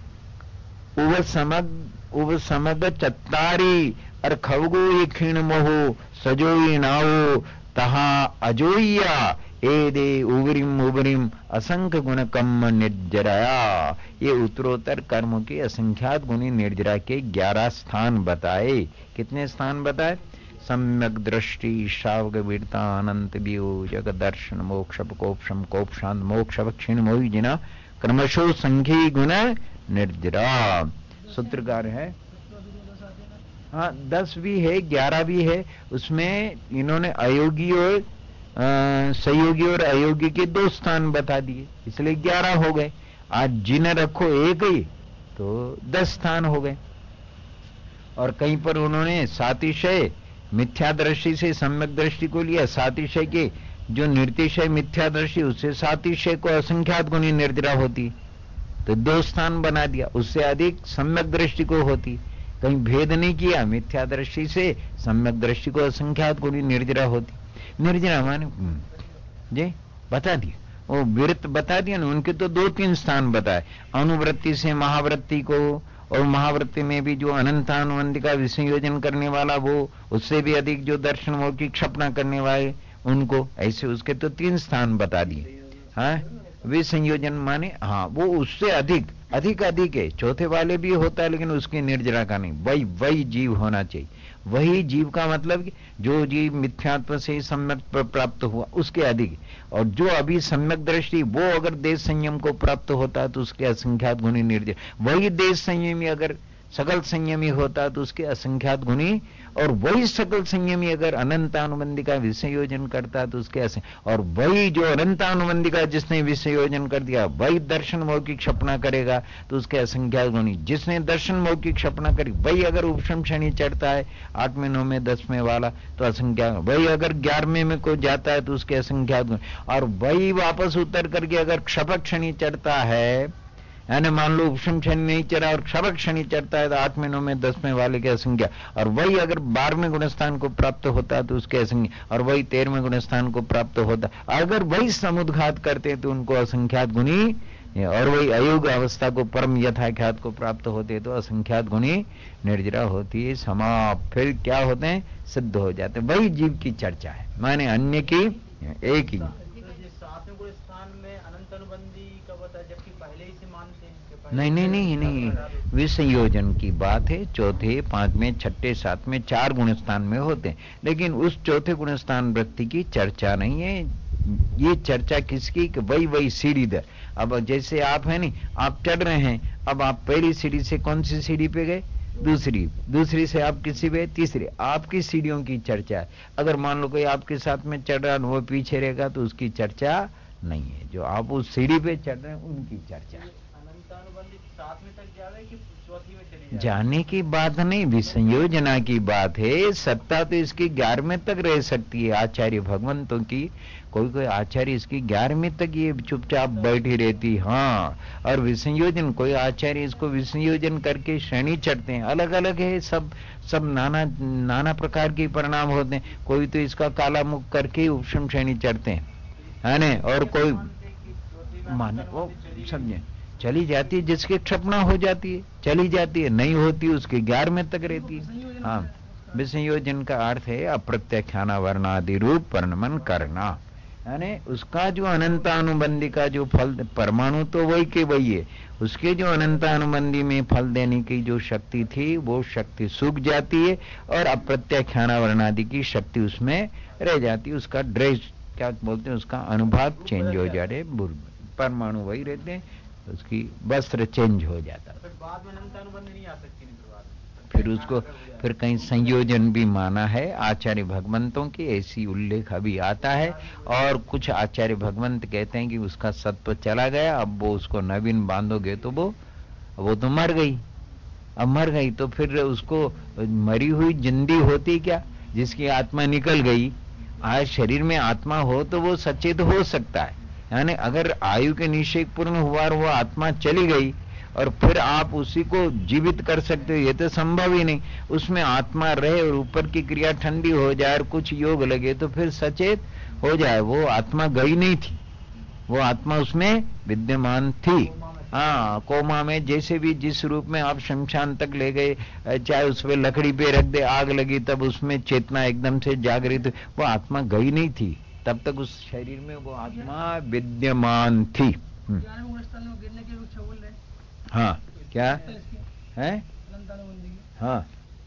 उवसमग चत्तारी, और खवगो ये क्षीण मोह सजोई नावो तहा अजोइया, एदे उबरिम असंख्य गुण कम्म निर्जराया। ये उत्तरोत्तर कर्मों के असंख्यात गुणी निर्जरा के 11 स्थान बताए। कितने स्थान बताए? सम्यक दृष्टि, शावक वीरता, अनंत वियोजक, दर्शन, मोक्ष, कोपशांत मोक्ष, क्षीण मोहि जिना क्रमशो संख्य गुण निर्जरा। सूत्रकार है, हाँ 10 भी है, 11 भी है। उसमें इन्होंने अयोगी और सहयोगी और अयोगी के 2 स्थान बता दिए, इसलिए 11 हो गए। आज जिन रखो एक ही तो 10 स्थान हो गए। और कहीं पर उन्होंने सातिशय मिथ्या दृष्टि से सम्यक दृष्टि को लिया, सातिशय के जो निर्तिशय मिथ्या दृष्टि, उससे सातिशय को असंख्यात गुणी निर्जरा होती, तो 2 स्थान बना दिया। उससे अधिक सम्यक दृष्टि को होती, कहीं भेद नहीं किया। मिथ्या दृष्टि से सम्यक दृष्टि को असंख्यात गुणी निर्जरा होती। निर्जरा माने जी बता दिया, वो विरत बता दिया ना। उनके तो 2-3 स्थान बताए, अनुवृत्ति से महावृत्ति को, और महावृत्ति में भी जो अनंतानुबंधी का विसंयोजन करने वाला वो, उससे भी अधिक जो दर्शन वो की क्षपना करने वाले उनको, ऐसे उसके तो 3 स्थान बता दिए। हाँ विसंयोजन माने हाँ वो उससे अधिक अधिक है, चौथे वाले भी होता है लेकिन उसकी निर्जरा का नहीं, वही जीव होना चाहिए। वही जीव का मतलब कि जो जीव मिथ्यात्व से सम्यक प्राप्त हुआ उसके अधिक, और जो अभी सम्यक दृष्टि वो अगर देश संयम को प्राप्त होता है तो उसके असंख्यात गुणी निर्जर। वही देश संयमी अगर सकल संयमी होता तो उसके असंख्यात गुणी, और वही सकल संयमी अगर अनंतानुबंधी का विसंयोजन करता तो उसके और वही जो अनंतानुबंधी का जिसने विसंयोजन कर दिया वही दर्शन मोह की क्षपना करेगा तो उसके असंख्यात गुणी। जिसने दर्शन मोह की क्षपना करी वही अगर उपशम शनि चढ़ता है 8वें 9वें 10वें वाला तो असंख्यात, वही अगर 11वें में को जाता है तो उसके असंख्यात गुण, और वही वापस उतर करके अगर क्षपक शनि चढ़ता है, यानी मान लो उपशम शनि नहीं चढ़ा और क्षपक शनि चढ़ता है तो 8वें 9वें 10वें वाले के असंख्या, और वही अगर 12वें गुणस्थान को प्राप्त होता है तो उसके असंख्या, और वही 13वें गुणस्थान को प्राप्त होता, अगर वही समुद्घात करते तो उनको असंख्यात गुणी, और वही अयोग अवस्था को परम यथाख्यात को प्राप्त होते तो असंख्यात गुणी निर्जरा होती है। समाप्त। फिर क्या होते हैं, सिद्ध हो जाते। वही जीव की चर्चा है, माने अन्य की एक ही। सातवें गुण स्थान में अनंत अनुबंधी का बताया, जबकि पहले ही से मानते हैं। नहीं विसंयोजन की बात है। चौथे 5वें 6ठे 7वें 4 गुण स्थान में होते हैं, लेकिन उस चौथे गुण स्थान वृत्ति की चर्चा नहीं है। ये चर्चा किसकी, कि वही सीढ़ीधर। अब जैसे आप है नहीं, आप चढ़ रहे हैं, अब आप पहली सीढ़ी से कौन सी सीढ़ी पे गए, दूसरी से आप किसी पे तीसरी, आपकी सीढ़ियों की चर्चा है। अगर मान लो कोई आपके साथ में चढ़ रहा है वो पीछे रहेगा तो उसकी चर्चा नहीं है। जो आप उस सीढ़ी पे चढ़ रहे हैं उनकी चर्चा है। साथ में तक जावे कि चौथी में चली जाने की बात नहीं, विसंयोजना की बात है। सत्ता तो इसकी 11वें तक रह सकती है आचार्य भगवंतों की। कोई आचार्य इसकी 11वें तक ये चुपचाप बैठी रहती। हाँ, और विसंयोजन कोई आचार्य इसको विसंयोजन करके श्रेणी चढ़ते हैं, अलग अलग है। सब नाना प्रकार के परिणाम होते हैं। कोई तो इसका काला मुख करके उपशम श्रेणी चढ़ते हैं, है ना, और कोई माने वो समझे चली जाती है, जिसकी क्षपना हो जाती है चली जाती है, नहीं होती उसके 11वें तक रहती है। हाँ, विसंयोजन का अर्थ है अप्रत्याख्याना वर्णादि रूप परिणमन करना, यानी उसका जो अनंतानुबंधी का जो फल, परमाणु तो वही के वही है, उसके जो अनंतानुबंधी में फल देने की जो शक्ति थी वो शक्ति सूख जाती है, और अप्रत्याख्याना वर्णादि की शक्ति उसमें रह जाती है। उसका ड्रेस क्या बोलते हैं, उसका अनुभाग चेंज हो जा रहे, परमाणु वही रहते हैं, उसकी वस्त्र चेंज हो जाता। फिर बाद में अनंत अनुबंध नहीं आ सकती, फिर उसको फिर कहीं संयोजन भी माना है आचार्य भगवंतों की, ऐसी उल्लेख अभी आता है। और कुछ आचार्य भगवंत कहते हैं कि उसका सत्व चला गया, अब वो उसको नवीन बांधोगे तो वो तो मर गई। अब मर गई तो फिर उसको मरी हुई जिंदी होती क्या, जिसकी आत्मा निकल गई। आज शरीर में आत्मा हो तो वो सचेत हो सकता है, यानी अगर आयु के निश्चय पूर्ण हुआ और वो आत्मा चली गई और फिर आप उसी को जीवित कर सकते हो, ये तो संभव ही नहीं। उसमें आत्मा रहे और ऊपर की क्रिया ठंडी हो जाए और कुछ योग लगे तो फिर सचेत हो जाए। वो आत्मा गई नहीं थी, वो आत्मा उसमें विद्यमान थी। हाँ, कोमा में जैसे भी जिस रूप में आप शमशान तक ले गए, चाहे उस पर लकड़ी पे रख दे, आग लगी तब उसमें चेतना एकदम से जागृत, वो आत्मा गई नहीं थी, तब तक उस शरीर में वो आत्मा विद्यमान थी। हाँ, क्या है, हाँ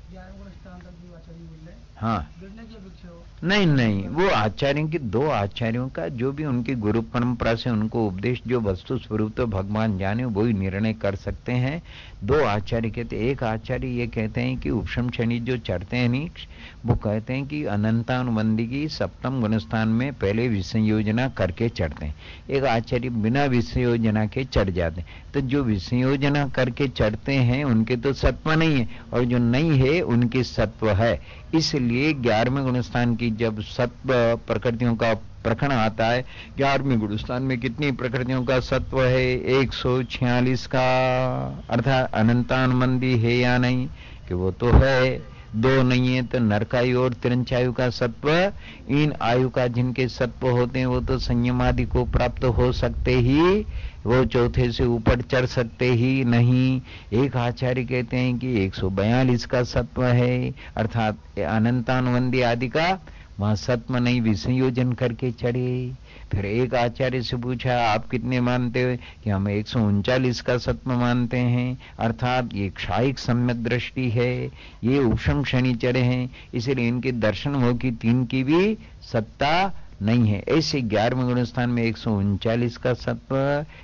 हाँ, नहीं, वो आचार्यों की, 2 आचार्यों का जो भी उनकी गुरु परंपरा से उनको उपदेश, जो वस्तु स्वरूप तो भगवान जाने वही निर्णय कर सकते हैं। 2 आचार्य कहते, एक आचार्य ये कहते हैं कि उपशम शनि जो चढ़ते हैं नहीं, वो कहते हैं कि अनंतानुबंधी की 7वें गुणस्थान में पहले विसंयोजना करके चढ़ते हैं। एक आचार्य बिना विसंयोजना के चढ़ जाते हैं। तो जो विसंयोजना करके चढ़ते हैं उनके तो सत्व नहीं है, और जो नहीं है उनके सत्व है। इसलिए 11वें गुणस्थान की जब सत्व प्रकृतियों का प्रकरण आता है, 11वें गुणस्थान में कितनी प्रकृतियों का सत्व है, 146 का, अर्थात अनंतानुबंधी है या नहीं, कि वो तो है, दो नहीं है तो नरकायु और तिरंचायु का सत्व, इन आयु का जिनके सत्व होते हैं वो तो संयम आदि को प्राप्त हो सकते ही, वो चौथे से ऊपर चढ़ सकते ही नहीं। एक आचार्य कहते हैं कि 142 का सत्व है, अर्थात अनंतानुबंधी आदि का वहां सत्व नहीं, विसंयोजन करके चढ़े। फिर एक आचार्य से पूछा आप कितने मानते हो, कि हम 139 का सत्व मानते हैं, अर्थात ये क्षायिक सम्यक दृष्टि है, ये उपशम शनिचर हैं, इसलिए इनके दर्शन मोह की तीन की भी सत्ता नहीं है। ऐसे 11वें गुण स्थान में 139 का सत्व,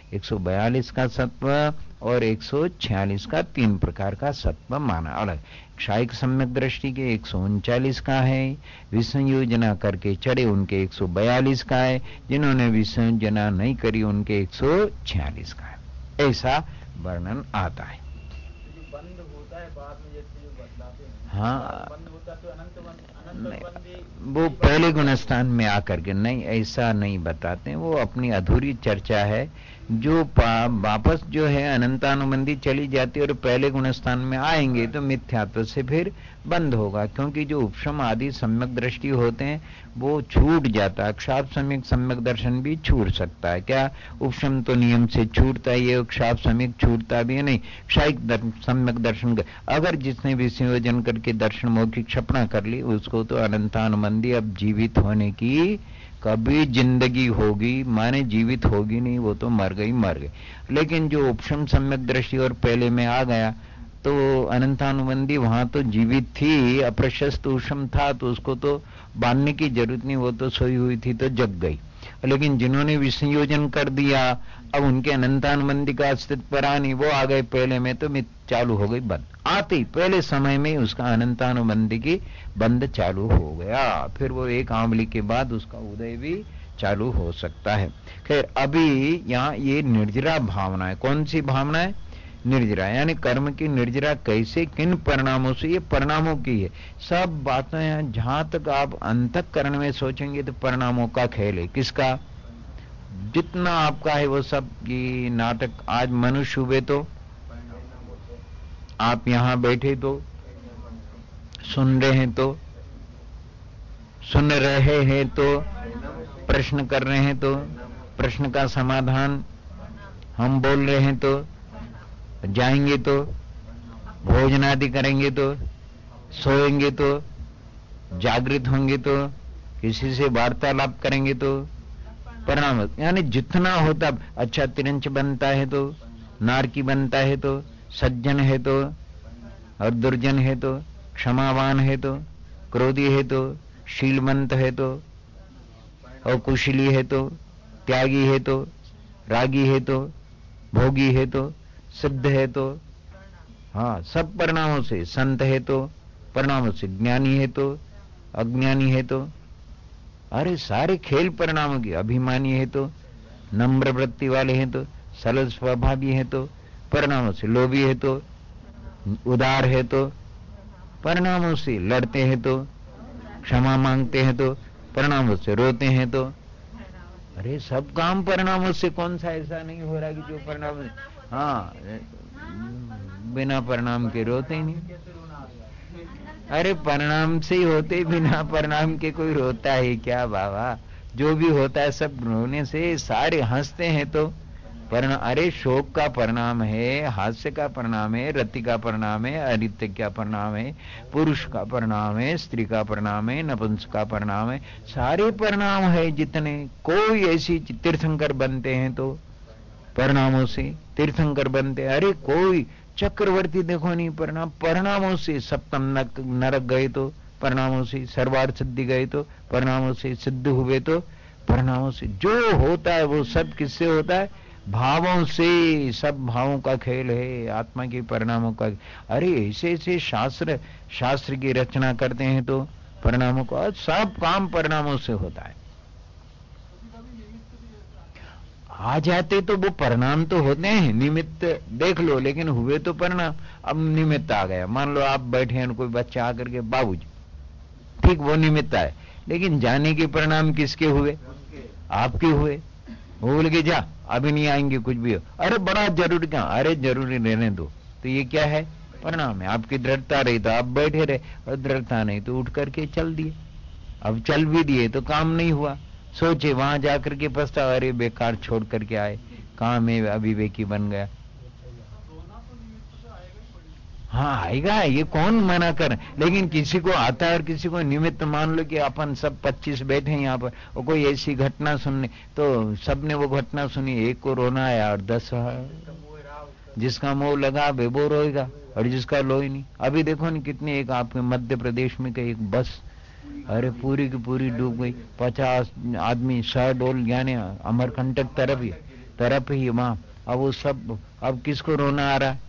142 का सत्व और 146 का, तीन प्रकार का सत्व माना अलग। क्षायिक सम्यक दृष्टि के 139 का है, विसंयोजना करके चढ़े उनके 142 का है, जिन्होंने विसंयोजना नहीं करी उनके 146 का है। ऐसा वर्णन आता है। जो बंद होता है बाद में, जैसे जो बतलाते हैं, हाँ, बंद होता तो अनंत बंदी वो पहले गुणस्थान में आकर के नहीं, ऐसा नहीं बताते, वो अपनी अधूरी चर्चा है। जो वापस जो है अनंतानुबंधी चली जाती है और पहले गुणस्थान में आएंगे तो मिथ्यात्व से फिर बंद होगा, क्योंकि जो उपशम आदि सम्यक दृष्टि होते हैं वो छूट जाता है। क्षाप सम्यक दर्शन भी छूट सकता है क्या, उपशम तो नियम से छूटता है, ये क्षाप सम्यक छूटता भी है नहीं। क्षायिक सम्यक दर्शन अगर जिसने भी संयोजन करके दर्शन मोह की क्षपणा कर ली उसको तो अनंतानुबंधी अब जीवित होने की कभी जिंदगी होगी, माने जीवित होगी नहीं, वो तो मर गई। लेकिन जो उपशम सम्यक दृष्टि और पहले में आ गया तो अनंतानुबंधी वहां तो जीवित थी, अप्रशस्त उपशम था तो उसको तो बांधने की जरूरत नहीं, वो तो सोई हुई थी तो जग गई। लेकिन जिन्होंने विसंयोजन कर दिया अब उनके अनंतानुबंधी का अस्तित्व पर नहीं, वो आ गए पहले में तो चालू हो गई बंद, आते ही पहले समय में उसका अनंतानुबंधी की बंद चालू हो गया, फिर वो एक आंवली के बाद उसका उदय भी चालू हो सकता है। खैर अभी यहाँ ये निर्जरा भावना है, कौन सी भावना है, निर्जरा, यानी कर्म की निर्जरा कैसे, किन परिणामों से, ये परिणामों की है सब बातें। जहां तक आप अंतःकरण में सोचेंगे तो परिणामों का खेल है, किसका, जितना आपका है वो सब ये नाटक। आज मनुष्य हुए तो आप यहां बैठे तो सुन रहे हैं, तो सुन रहे हैं तो प्रश्न कर रहे हैं तो प्रश्न का समाधान हम बोल रहे हैं तो जाएंगे तो भोजन आदि करेंगे तो सोएंगे तो जागृत होंगे तो किसी से वार्तालाप करेंगे तो परिणाम, यानी जितना होता। अच्छा तिरंच बनता है तो, नारकी बनता है तो, सज्जन है तो और दुर्जन है तो, क्षमावान है तो, क्रोधी है तो, शीलवंत है तो और कुशली है तो, त्यागी है तो, रागी है तो, भोगी है तो, सिद्ध है तो, हाँ सब परिणामों से, संत है तो परिणामों से, ज्ञानी है तो अज्ञानी है तो, अरे सारे खेल परिणामों की। अभिमानी है तो, नम्र वृत्ति वाले हैं तो, सरल स्वभावी है तो परिणामों से, लोभी है तो, उदार है तो परिणामों से, लड़ते हैं तो, क्षमा मांगते हैं तो परिणामों से, रोते हैं तो, अरे सब काम परिणामों से, कौन सा ऐसा नहीं हो रहा कि जो परिणाम, हाँ बिना परिणाम के रोते ही नहीं। अरे परिणाम से ही होते, बिना परिणाम के कोई रोता है क्या बाबा, जो भी होता है सब रोने से, सारे हंसते हैं तो परिणाम। अरे शोक का परिणाम है, हास्य का परिणाम है, रति का परिणाम है, अरित्य का परिणाम है, पुरुष का परिणाम है, स्त्री का परिणाम है, नपुंस का परिणाम है, सारे परिणाम है जितने। कोई ऐसी तीर्थंकर बनते हैं तो परिणामों से तीर्थंकर बनते, अरे कोई चक्रवर्ती देखो नहीं, परिणामों से, सप्तम नरक गए तो परिणामों से, सर्वार्थ सिद्धि गए तो परिणामों से, सिद्ध हुए तो परिणामों से। जो होता है वो सब किससे होता है, भावों से, सब भावों का खेल है, आत्मा के परिणामों का। अरे ऐसे ऐसे शास्त्र की रचना करते हैं तो परिणामों का, सब काम परिणामों से होता है। आ जाते तो वो परिणाम तो होते हैं, निमित्त देख लो, लेकिन हुए तो परिणाम। अब निमित्त आ गया, मान लो आप बैठे हैं, कोई बच्चा आकर के बाबूजी, ठीक वो निमित्त आए, लेकिन जाने के परिणाम किसके हुए, आपके हुए। वो बोल के जा अभी नहीं आएंगे कुछ भी हो, अरे बड़ा जरूरी क्या, अरे जरूरी रहने दो, तो ये क्या है, परिणाम है। आपकी दृढ़ता रही तो आप बैठे रहे, और दृढ़ता नहीं तो उठ करके चल दिए। अब चल भी दिए तो काम नहीं हुआ, सोचे वहां जाकर के पछतावा, अरे बेकार छोड़ करके आए, कहां में अविवेकी बन गया। हाँ आएगा, ये कौन मना कर, लेकिन किसी को आता है और किसी को निमित्त। मान लो कि अपन सब 25 बैठे हैं यहाँ पर, और कोई ऐसी घटना सुनने, तो सबने वो घटना सुनी, एक को रोना आया और 10 जिसका मोह लगा वो रोएगा, और जिसका लोही नहीं। अभी देखो ना कितने, एक आपके मध्य प्रदेश में का एक बस, अरे पूरी की पूरी डूब गई, 50 आदमी शहडोल यानी अमरकंटक तरफ ही वहां। अब वो सब, अब किसको रोना आ रहा है?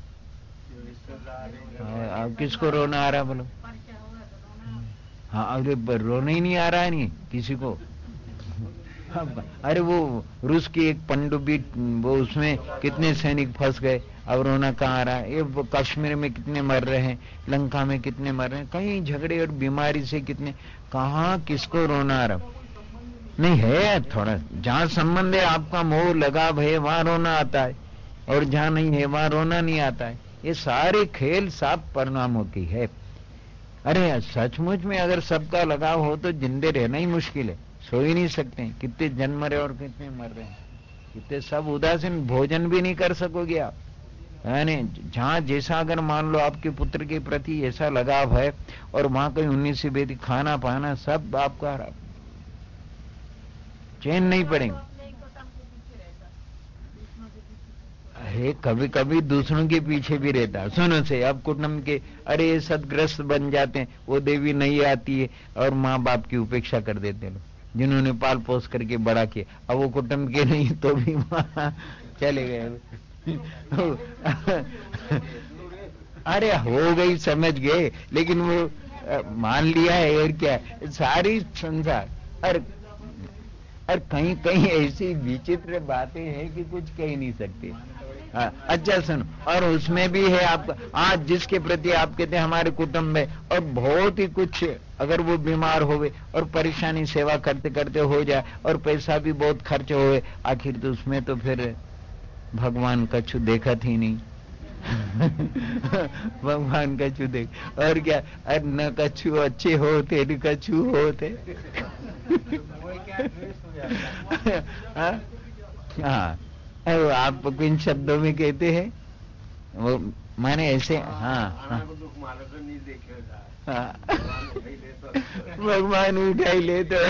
अब किसको रोना आ रहा है बोलो? हाँ अरे रोना ही नहीं आ रहा है नहीं किसी को। अरे वो रूस की एक पनडुब्बी, वो उसमें कितने सैनिक फंस गए, अब रोना कहाँ आ रहा है? ये कश्मीर में कितने मर रहे हैं, लंका में कितने मर रहे हैं, कहीं झगड़े और बीमारी से कितने, कहाँ किसको रोना आ रहा? नहीं है थोड़ा, जहां संबंध है आपका मोह लगाव है वहां रोना आता है, और जहां नहीं है वहां रोना नहीं आता है। ये सारे खेल साफ परिणामों की है। अरे सचमुच में अगर सबका लगाव हो तो जिंदे रहना ही मुश्किल है, सो ही नहीं सकते। कितने जन्म रहे और कितने मर रहे हैं, कितने सब उदासीन, भोजन भी नहीं कर सकोगे आप, यानी जहां जैसा, अगर मान लो आपके पुत्र के प्रति ऐसा लगाव है, और वहां कहीं 19 बेदी खाना पाना सब आपका चैन नहीं पड़ेगा। अरे कभी कभी दूसरों के पीछे भी रहता। सुनो से, अब कुटुंब के, अरे ये सदग्रस्त बन जाते हैं, वो देवी नहीं आती है, और माँ बाप की उपेक्षा कर देते हैं लोग, जिन्होंने पाल पोस करके बड़ा किया। अब वो कुटुंब के नहीं तो भी वहां चले गए। अरे हो गई, समझ गए, लेकिन वो मान लिया है, और क्या सारी संसार। और कहीं कहीं ऐसी विचित्र बातें हैं कि कुछ कह नहीं सकते। अच्छा सुनो, और उसमें भी है आपका, आज जिसके प्रति आप कहते हैं हमारे कुटुंब में, और बहुत ही कुछ, अगर वो बीमार होवे और परेशानी सेवा करते करते हो जाए, और पैसा भी बहुत खर्च होवे, आखिर तो उसमें तो फिर भगवान कछु देखत ही नहीं। भगवान कछु देख, और क्या, अरे न कछु अच्छे होते न कछु होते। हाँ आप किन शब्दों में कहते हैं वो, माने ऐसे, हाँ हाँ भगवान उठाई ले तो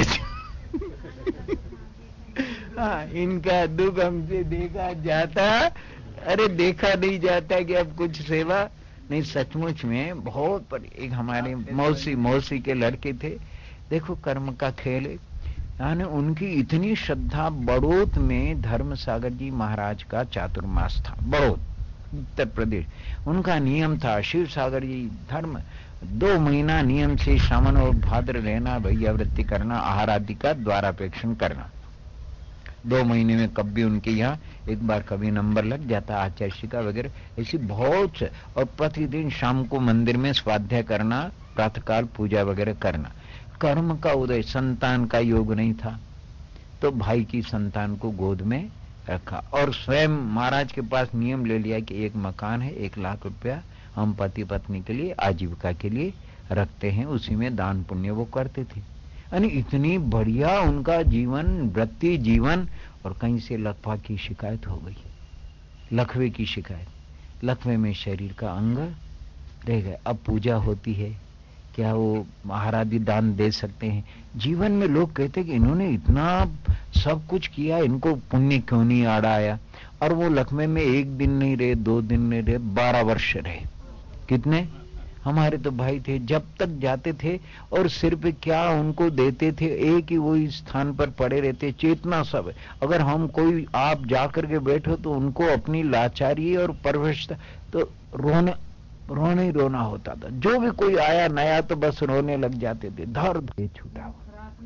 हाँ, इनका दुख हमसे देखा जाता, अरे देखा नहीं जाता कि अब कुछ सेवा नहीं। सचमुच में बहुत बड़ी, एक हमारे मौसी के लड़के थे, देखो कर्म का खेल है, यानी उनकी इतनी श्रद्धा। बड़ौत में धर्म सागर जी महाराज का चातुर्मास था, बड़ौत उत्तर प्रदेश, उनका नियम था, शिव सागर जी धर्म 2 महीना नियम से श्रावण और भाद्र रहना, भैयावृत्ति करना, आहार आदि का द्वारापेक्षण करना। 2 महीने में कभी उनके यहाँ एक बार कभी नंबर लग जाता, आचार्यिका वगैरह ऐसी बहुत। और प्रतिदिन शाम को मंदिर में स्वाध्याय करना, प्रातःकाल पूजा वगैरह करना। कर्म का उदय, संतान का योग नहीं था, तो भाई की संतान को गोद में रखा, और स्वयं महाराज के पास नियम ले लिया कि एक मकान है, 1 लाख रुपया हम पति पत्नी के लिए आजीविका के लिए रखते हैं, उसी में दान पुण्य वो करते थे। यानी इतनी बढ़िया उनका जीवन, वृत्ति जीवन। और कहीं से लकवा की शिकायत हो गई, लकवे की शिकायत, लकवे में शरीर का अंग रह गया। अब पूजा होती है, क्या वो महाराज दान दे सकते हैं? जीवन में लोग कहते हैं कि इन्होंने इतना सब कुछ किया, इनको पुण्य क्यों नहीं आड़ा आया? और वो लखनऊ में 1 दिन नहीं रहे, 2 दिन नहीं रहे, 12 वर्ष रहे। कितने? हमारे तो भाई थे, जब तक जाते थे, और सिर पे क्या उनको देते थे, एक ही वही स्थान पर पड़े रहते, चेतना सब। अगर हम कोई आप जाकर के बैठो तो उनको अपनी लाचारी और परवशता, तो रोने ही रोना होता था। जो भी कोई आया नया तो बस रोने लग जाते थे, धर दे छूटा।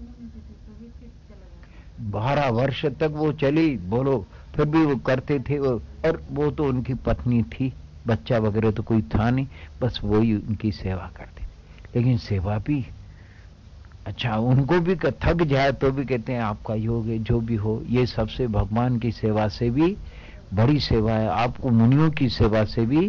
12 वर्ष तक वो चली, बोलो, फिर भी वो करते थे वो। और वो तो उनकी पत्नी थी, बच्चा वगैरह तो कोई था नहीं, बस वही उनकी सेवा करते। लेकिन सेवा भी, अच्छा उनको भी थक जाए तो भी कहते हैं आपका योग है, जो भी हो, ये सबसे भगवान की सेवा से भी बड़ी सेवा है, आपको मुनियों की सेवा से भी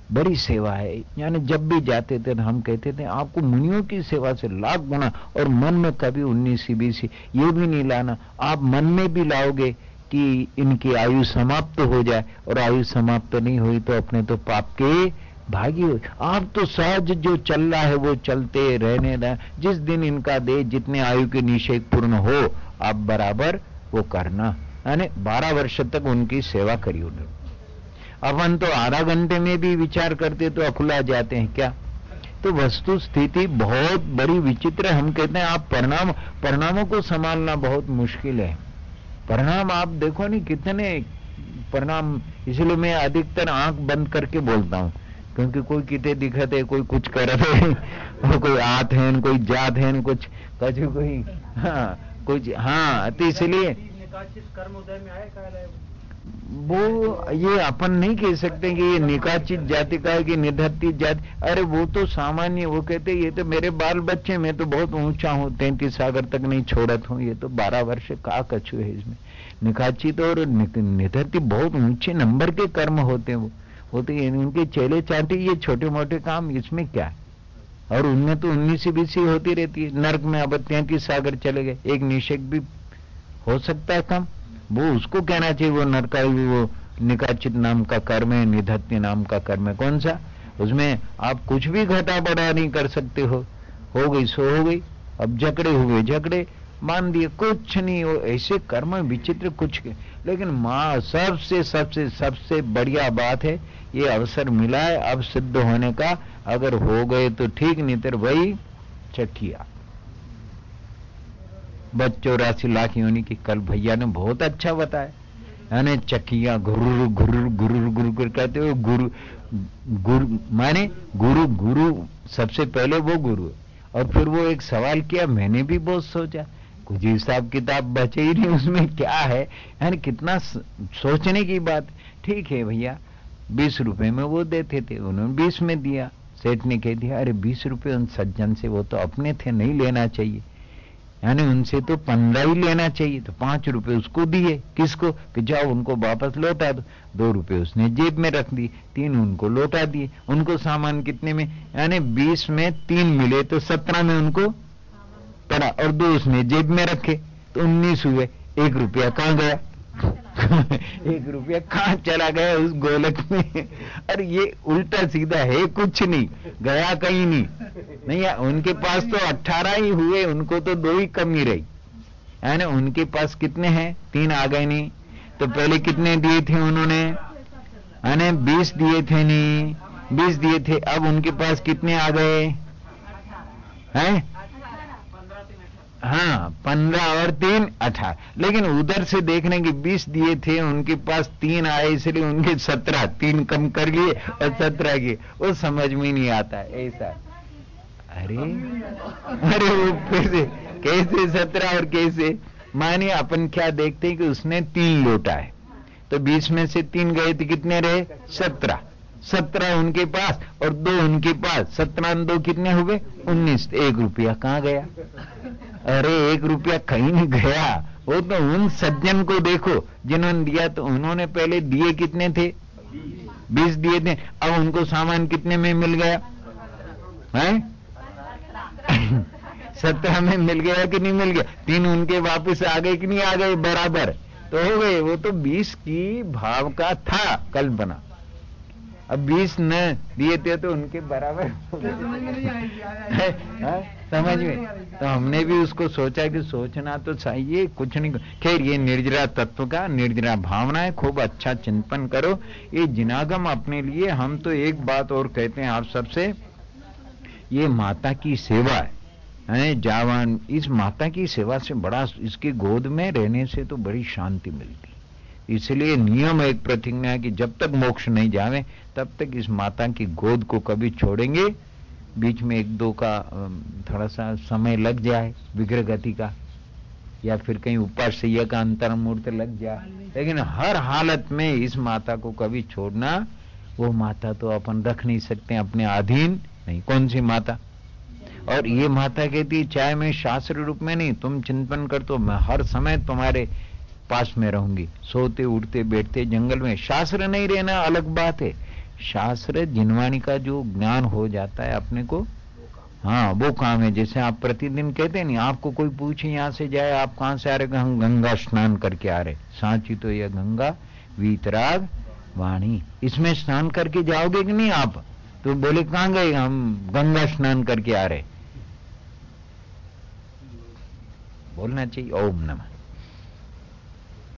बड़ी सेवा है। यानी जब भी जाते थे हम कहते थे आपको मुनियों की सेवा से लाख गुना, और मन में कभी 19 ये भी नहीं लाना। आप मन में भी लाओगे कि इनकी आयु समाप्त हो जाए, और आयु समाप्त नहीं हुई तो अपने तो पाप के भागी हो। आप तो सहज जो चल रहा है वो चलते रहने दें। जिस दिन इनका देह जितने आयु के निश्चय पूर्ण हो आप बराबर वो करना। यानी 12 वर्ष तक उनकी सेवा करी उन्होंने। अपन तो आधा घंटे में भी विचार करते तो अकुला जाते हैं क्या। तो वस्तु स्थिति बहुत बड़ी विचित्र है। हम कहते हैं आप परिणामों को संभालना बहुत मुश्किल है। परिणाम आप देखो नहीं कितने परिणाम। इसलिए मैं अधिकतर आंख बंद करके बोलता हूं, क्योंकि कोई किते दिखते है, कोई कुछ करते और कोई आत है, कोई जात है, कुछ कोई हाँ तो इसलिए कर्म उदय में आए वो ये अपन नहीं कह सकते कि ये निकाचित जाति का है कि निधत्तित जाति। अरे वो तो सामान्य, वो कहते ये तो मेरे बाल बच्चे, मैं तो बहुत ऊंचा हूं, 33 सागर तक नहीं छोड़त हूं, ये तो 12 वर्ष का कछु है इसमें। निकाचित और निधत्ति बहुत ऊंचे नंबर के कर्म होते हैं। वो तो उनके चेले चाटे ये छोटे मोटे काम, इसमें क्या है। और उनमें तो 19-20 होती रहती है। नर्क में अब 33 सागर चले गए, एक निषेक भी हो सकता है कम। वो उसको कहना चाहिए वो नरकाई, वो निकाचित नाम का कर्म है, निधत्य नाम का कर्म है। कौन सा? उसमें आप कुछ भी घटा बढ़ा नहीं कर सकते हो गई सो हो गई। अब झगड़े हुए झगड़े मान दिए, कुछ नहीं हो। ऐसे कर्म विचित्र कुछ। लेकिन मां सबसे बढ़िया बात है ये अवसर मिला है अब सिद्ध होने का। अगर हो गए तो ठीक, नहीं तो वही चटिया बच्चों 84 लाख योनि की। कल भैया ने बहुत अच्छा बताया, यानी चकिया गुरु गुरु गुरु गुरु कहते हो। गुरु माने गुरु सबसे पहले वो गुरु। और फिर वो एक सवाल किया, मैंने भी बहुत सोचा, कुछ हिसाब किताब बचे ही नहीं उसमें क्या है। यानी कितना सोचने की बात। ठीक है भैया 20 रुपए में वो देते थे, उन्होंने 20 में दिया। सेठ ने कह दिया अरे 20 रुपए उन सज्जन से, वो तो अपने थे, नहीं लेना चाहिए, यानी उनसे तो 15 ही लेना चाहिए। तो 5 रुपए उसको दिए। किसको? कि जाओ उनको वापस लौटा दो। 2 रुपए उसने जेब में रख दिए, 3 उनको लौटा दिए। उनको सामान कितने में? यानी 20 में 3 मिले तो 17 में उनको पड़ा, और 2 उसने जेब में रखे तो 19 हुए। 1 रुपया कहां गया? 1 रुपया कहां चला गया उस गोलक में? अरे ये उल्टा सीधा है, कुछ नहीं गया, कहीं नहीं। उनके पास तो 18 ही हुए, उनको तो 2 ही कमी रही। है ना? उनके पास कितने हैं? 3 आ गए नहीं तो पहले कितने दिए थे उन्होंने? है ना 20 दिए थे, नहीं 20 दिए थे। अब उनके पास कितने आ गए हैं? हाँ 15 और 3 18। लेकिन उधर से देखने की 20 दिए थे, उनके पास 3 आए, इसलिए उनके 17, 3 कम कर लिए और 17 किए। वो समझ में नहीं आता ऐसा। अरे वो कैसे 17 और कैसे? मानिए अपन क्या देखते हैं कि उसने 3 लौटा है, तो 20 में से 3 गए तो कितने रहे? 17 उनके पास और 2 उनके पास। 17 और 2 कितने हुए? 19। 1 रुपया कहां गया? अरे 1 रुपया कहीं नहीं गया। वो तो उन सज्जन को देखो जिन्होंने दिया, तो उन्होंने पहले दिए कितने थे? 20 दिए थे। अब उनको सामान कितने में मिल गया है? 17 में मिल गया कि नहीं मिल गया? 3 उनके वापस आ गए कि नहीं आ गए? बराबर तो हो गए। वो तो 20 की भाव का था कल्पना। अब 20 न दिए थे तो उनके बराबर समझ में। तो हमने भी उसको सोचा कि सोचना तो चाहिए, कुछ नहीं। खैर ये निर्जरा तत्व का, निर्जरा भावना है, खूब अच्छा चिंतन करो। ये जिनागम अपने लिए। हम तो एक बात और कहते हैं आप सबसे, ये माता की सेवा है जावान। इस माता की सेवा से बड़ा, इसकी गोद में रहने से तो बड़ी शांति मिलती। इसलिए नियम एक प्रतिज्ञा है कि जब तक मोक्ष नहीं जावे तब तक इस माता की गोद को कभी छोड़ेंगे। बीच में 1-2 का थोड़ा सा समय लग जाए विग्रह गति का, या फिर कहीं उपास्य का अंतर मूर्त लग जाए, लेकिन हर हालत में इस माता को कभी छोड़ना। वो माता तो अपन रख नहीं सकते अपने अधीन नहीं। कौन सी माता? और ये माता कहती है चाहे मैं शास्त्र रूप में नहीं, तुम चिंतन कर तो मैं हर समय तुम्हारे पास में रहूंगी, सोते उठते बैठते जंगल में। शास्त्र नहीं रहना अलग बात है, शास्त्र जिनवाणी का जो ज्ञान हो जाता है अपने को, हाँ वो काम है। जैसे आप प्रतिदिन कहते हैं नहीं, आपको कोई पूछे यहां से जाए आप कहां से आ रहे, हम गंगा स्नान करके आ रहे, सांची तो यह गंगा वीतराग वाणी, इसमें स्नान करके जाओगे कि नहीं आप, तो बोले कहां गए, हम गंगा स्नान करके आ रहे, बोलना चाहिए ओम नमः।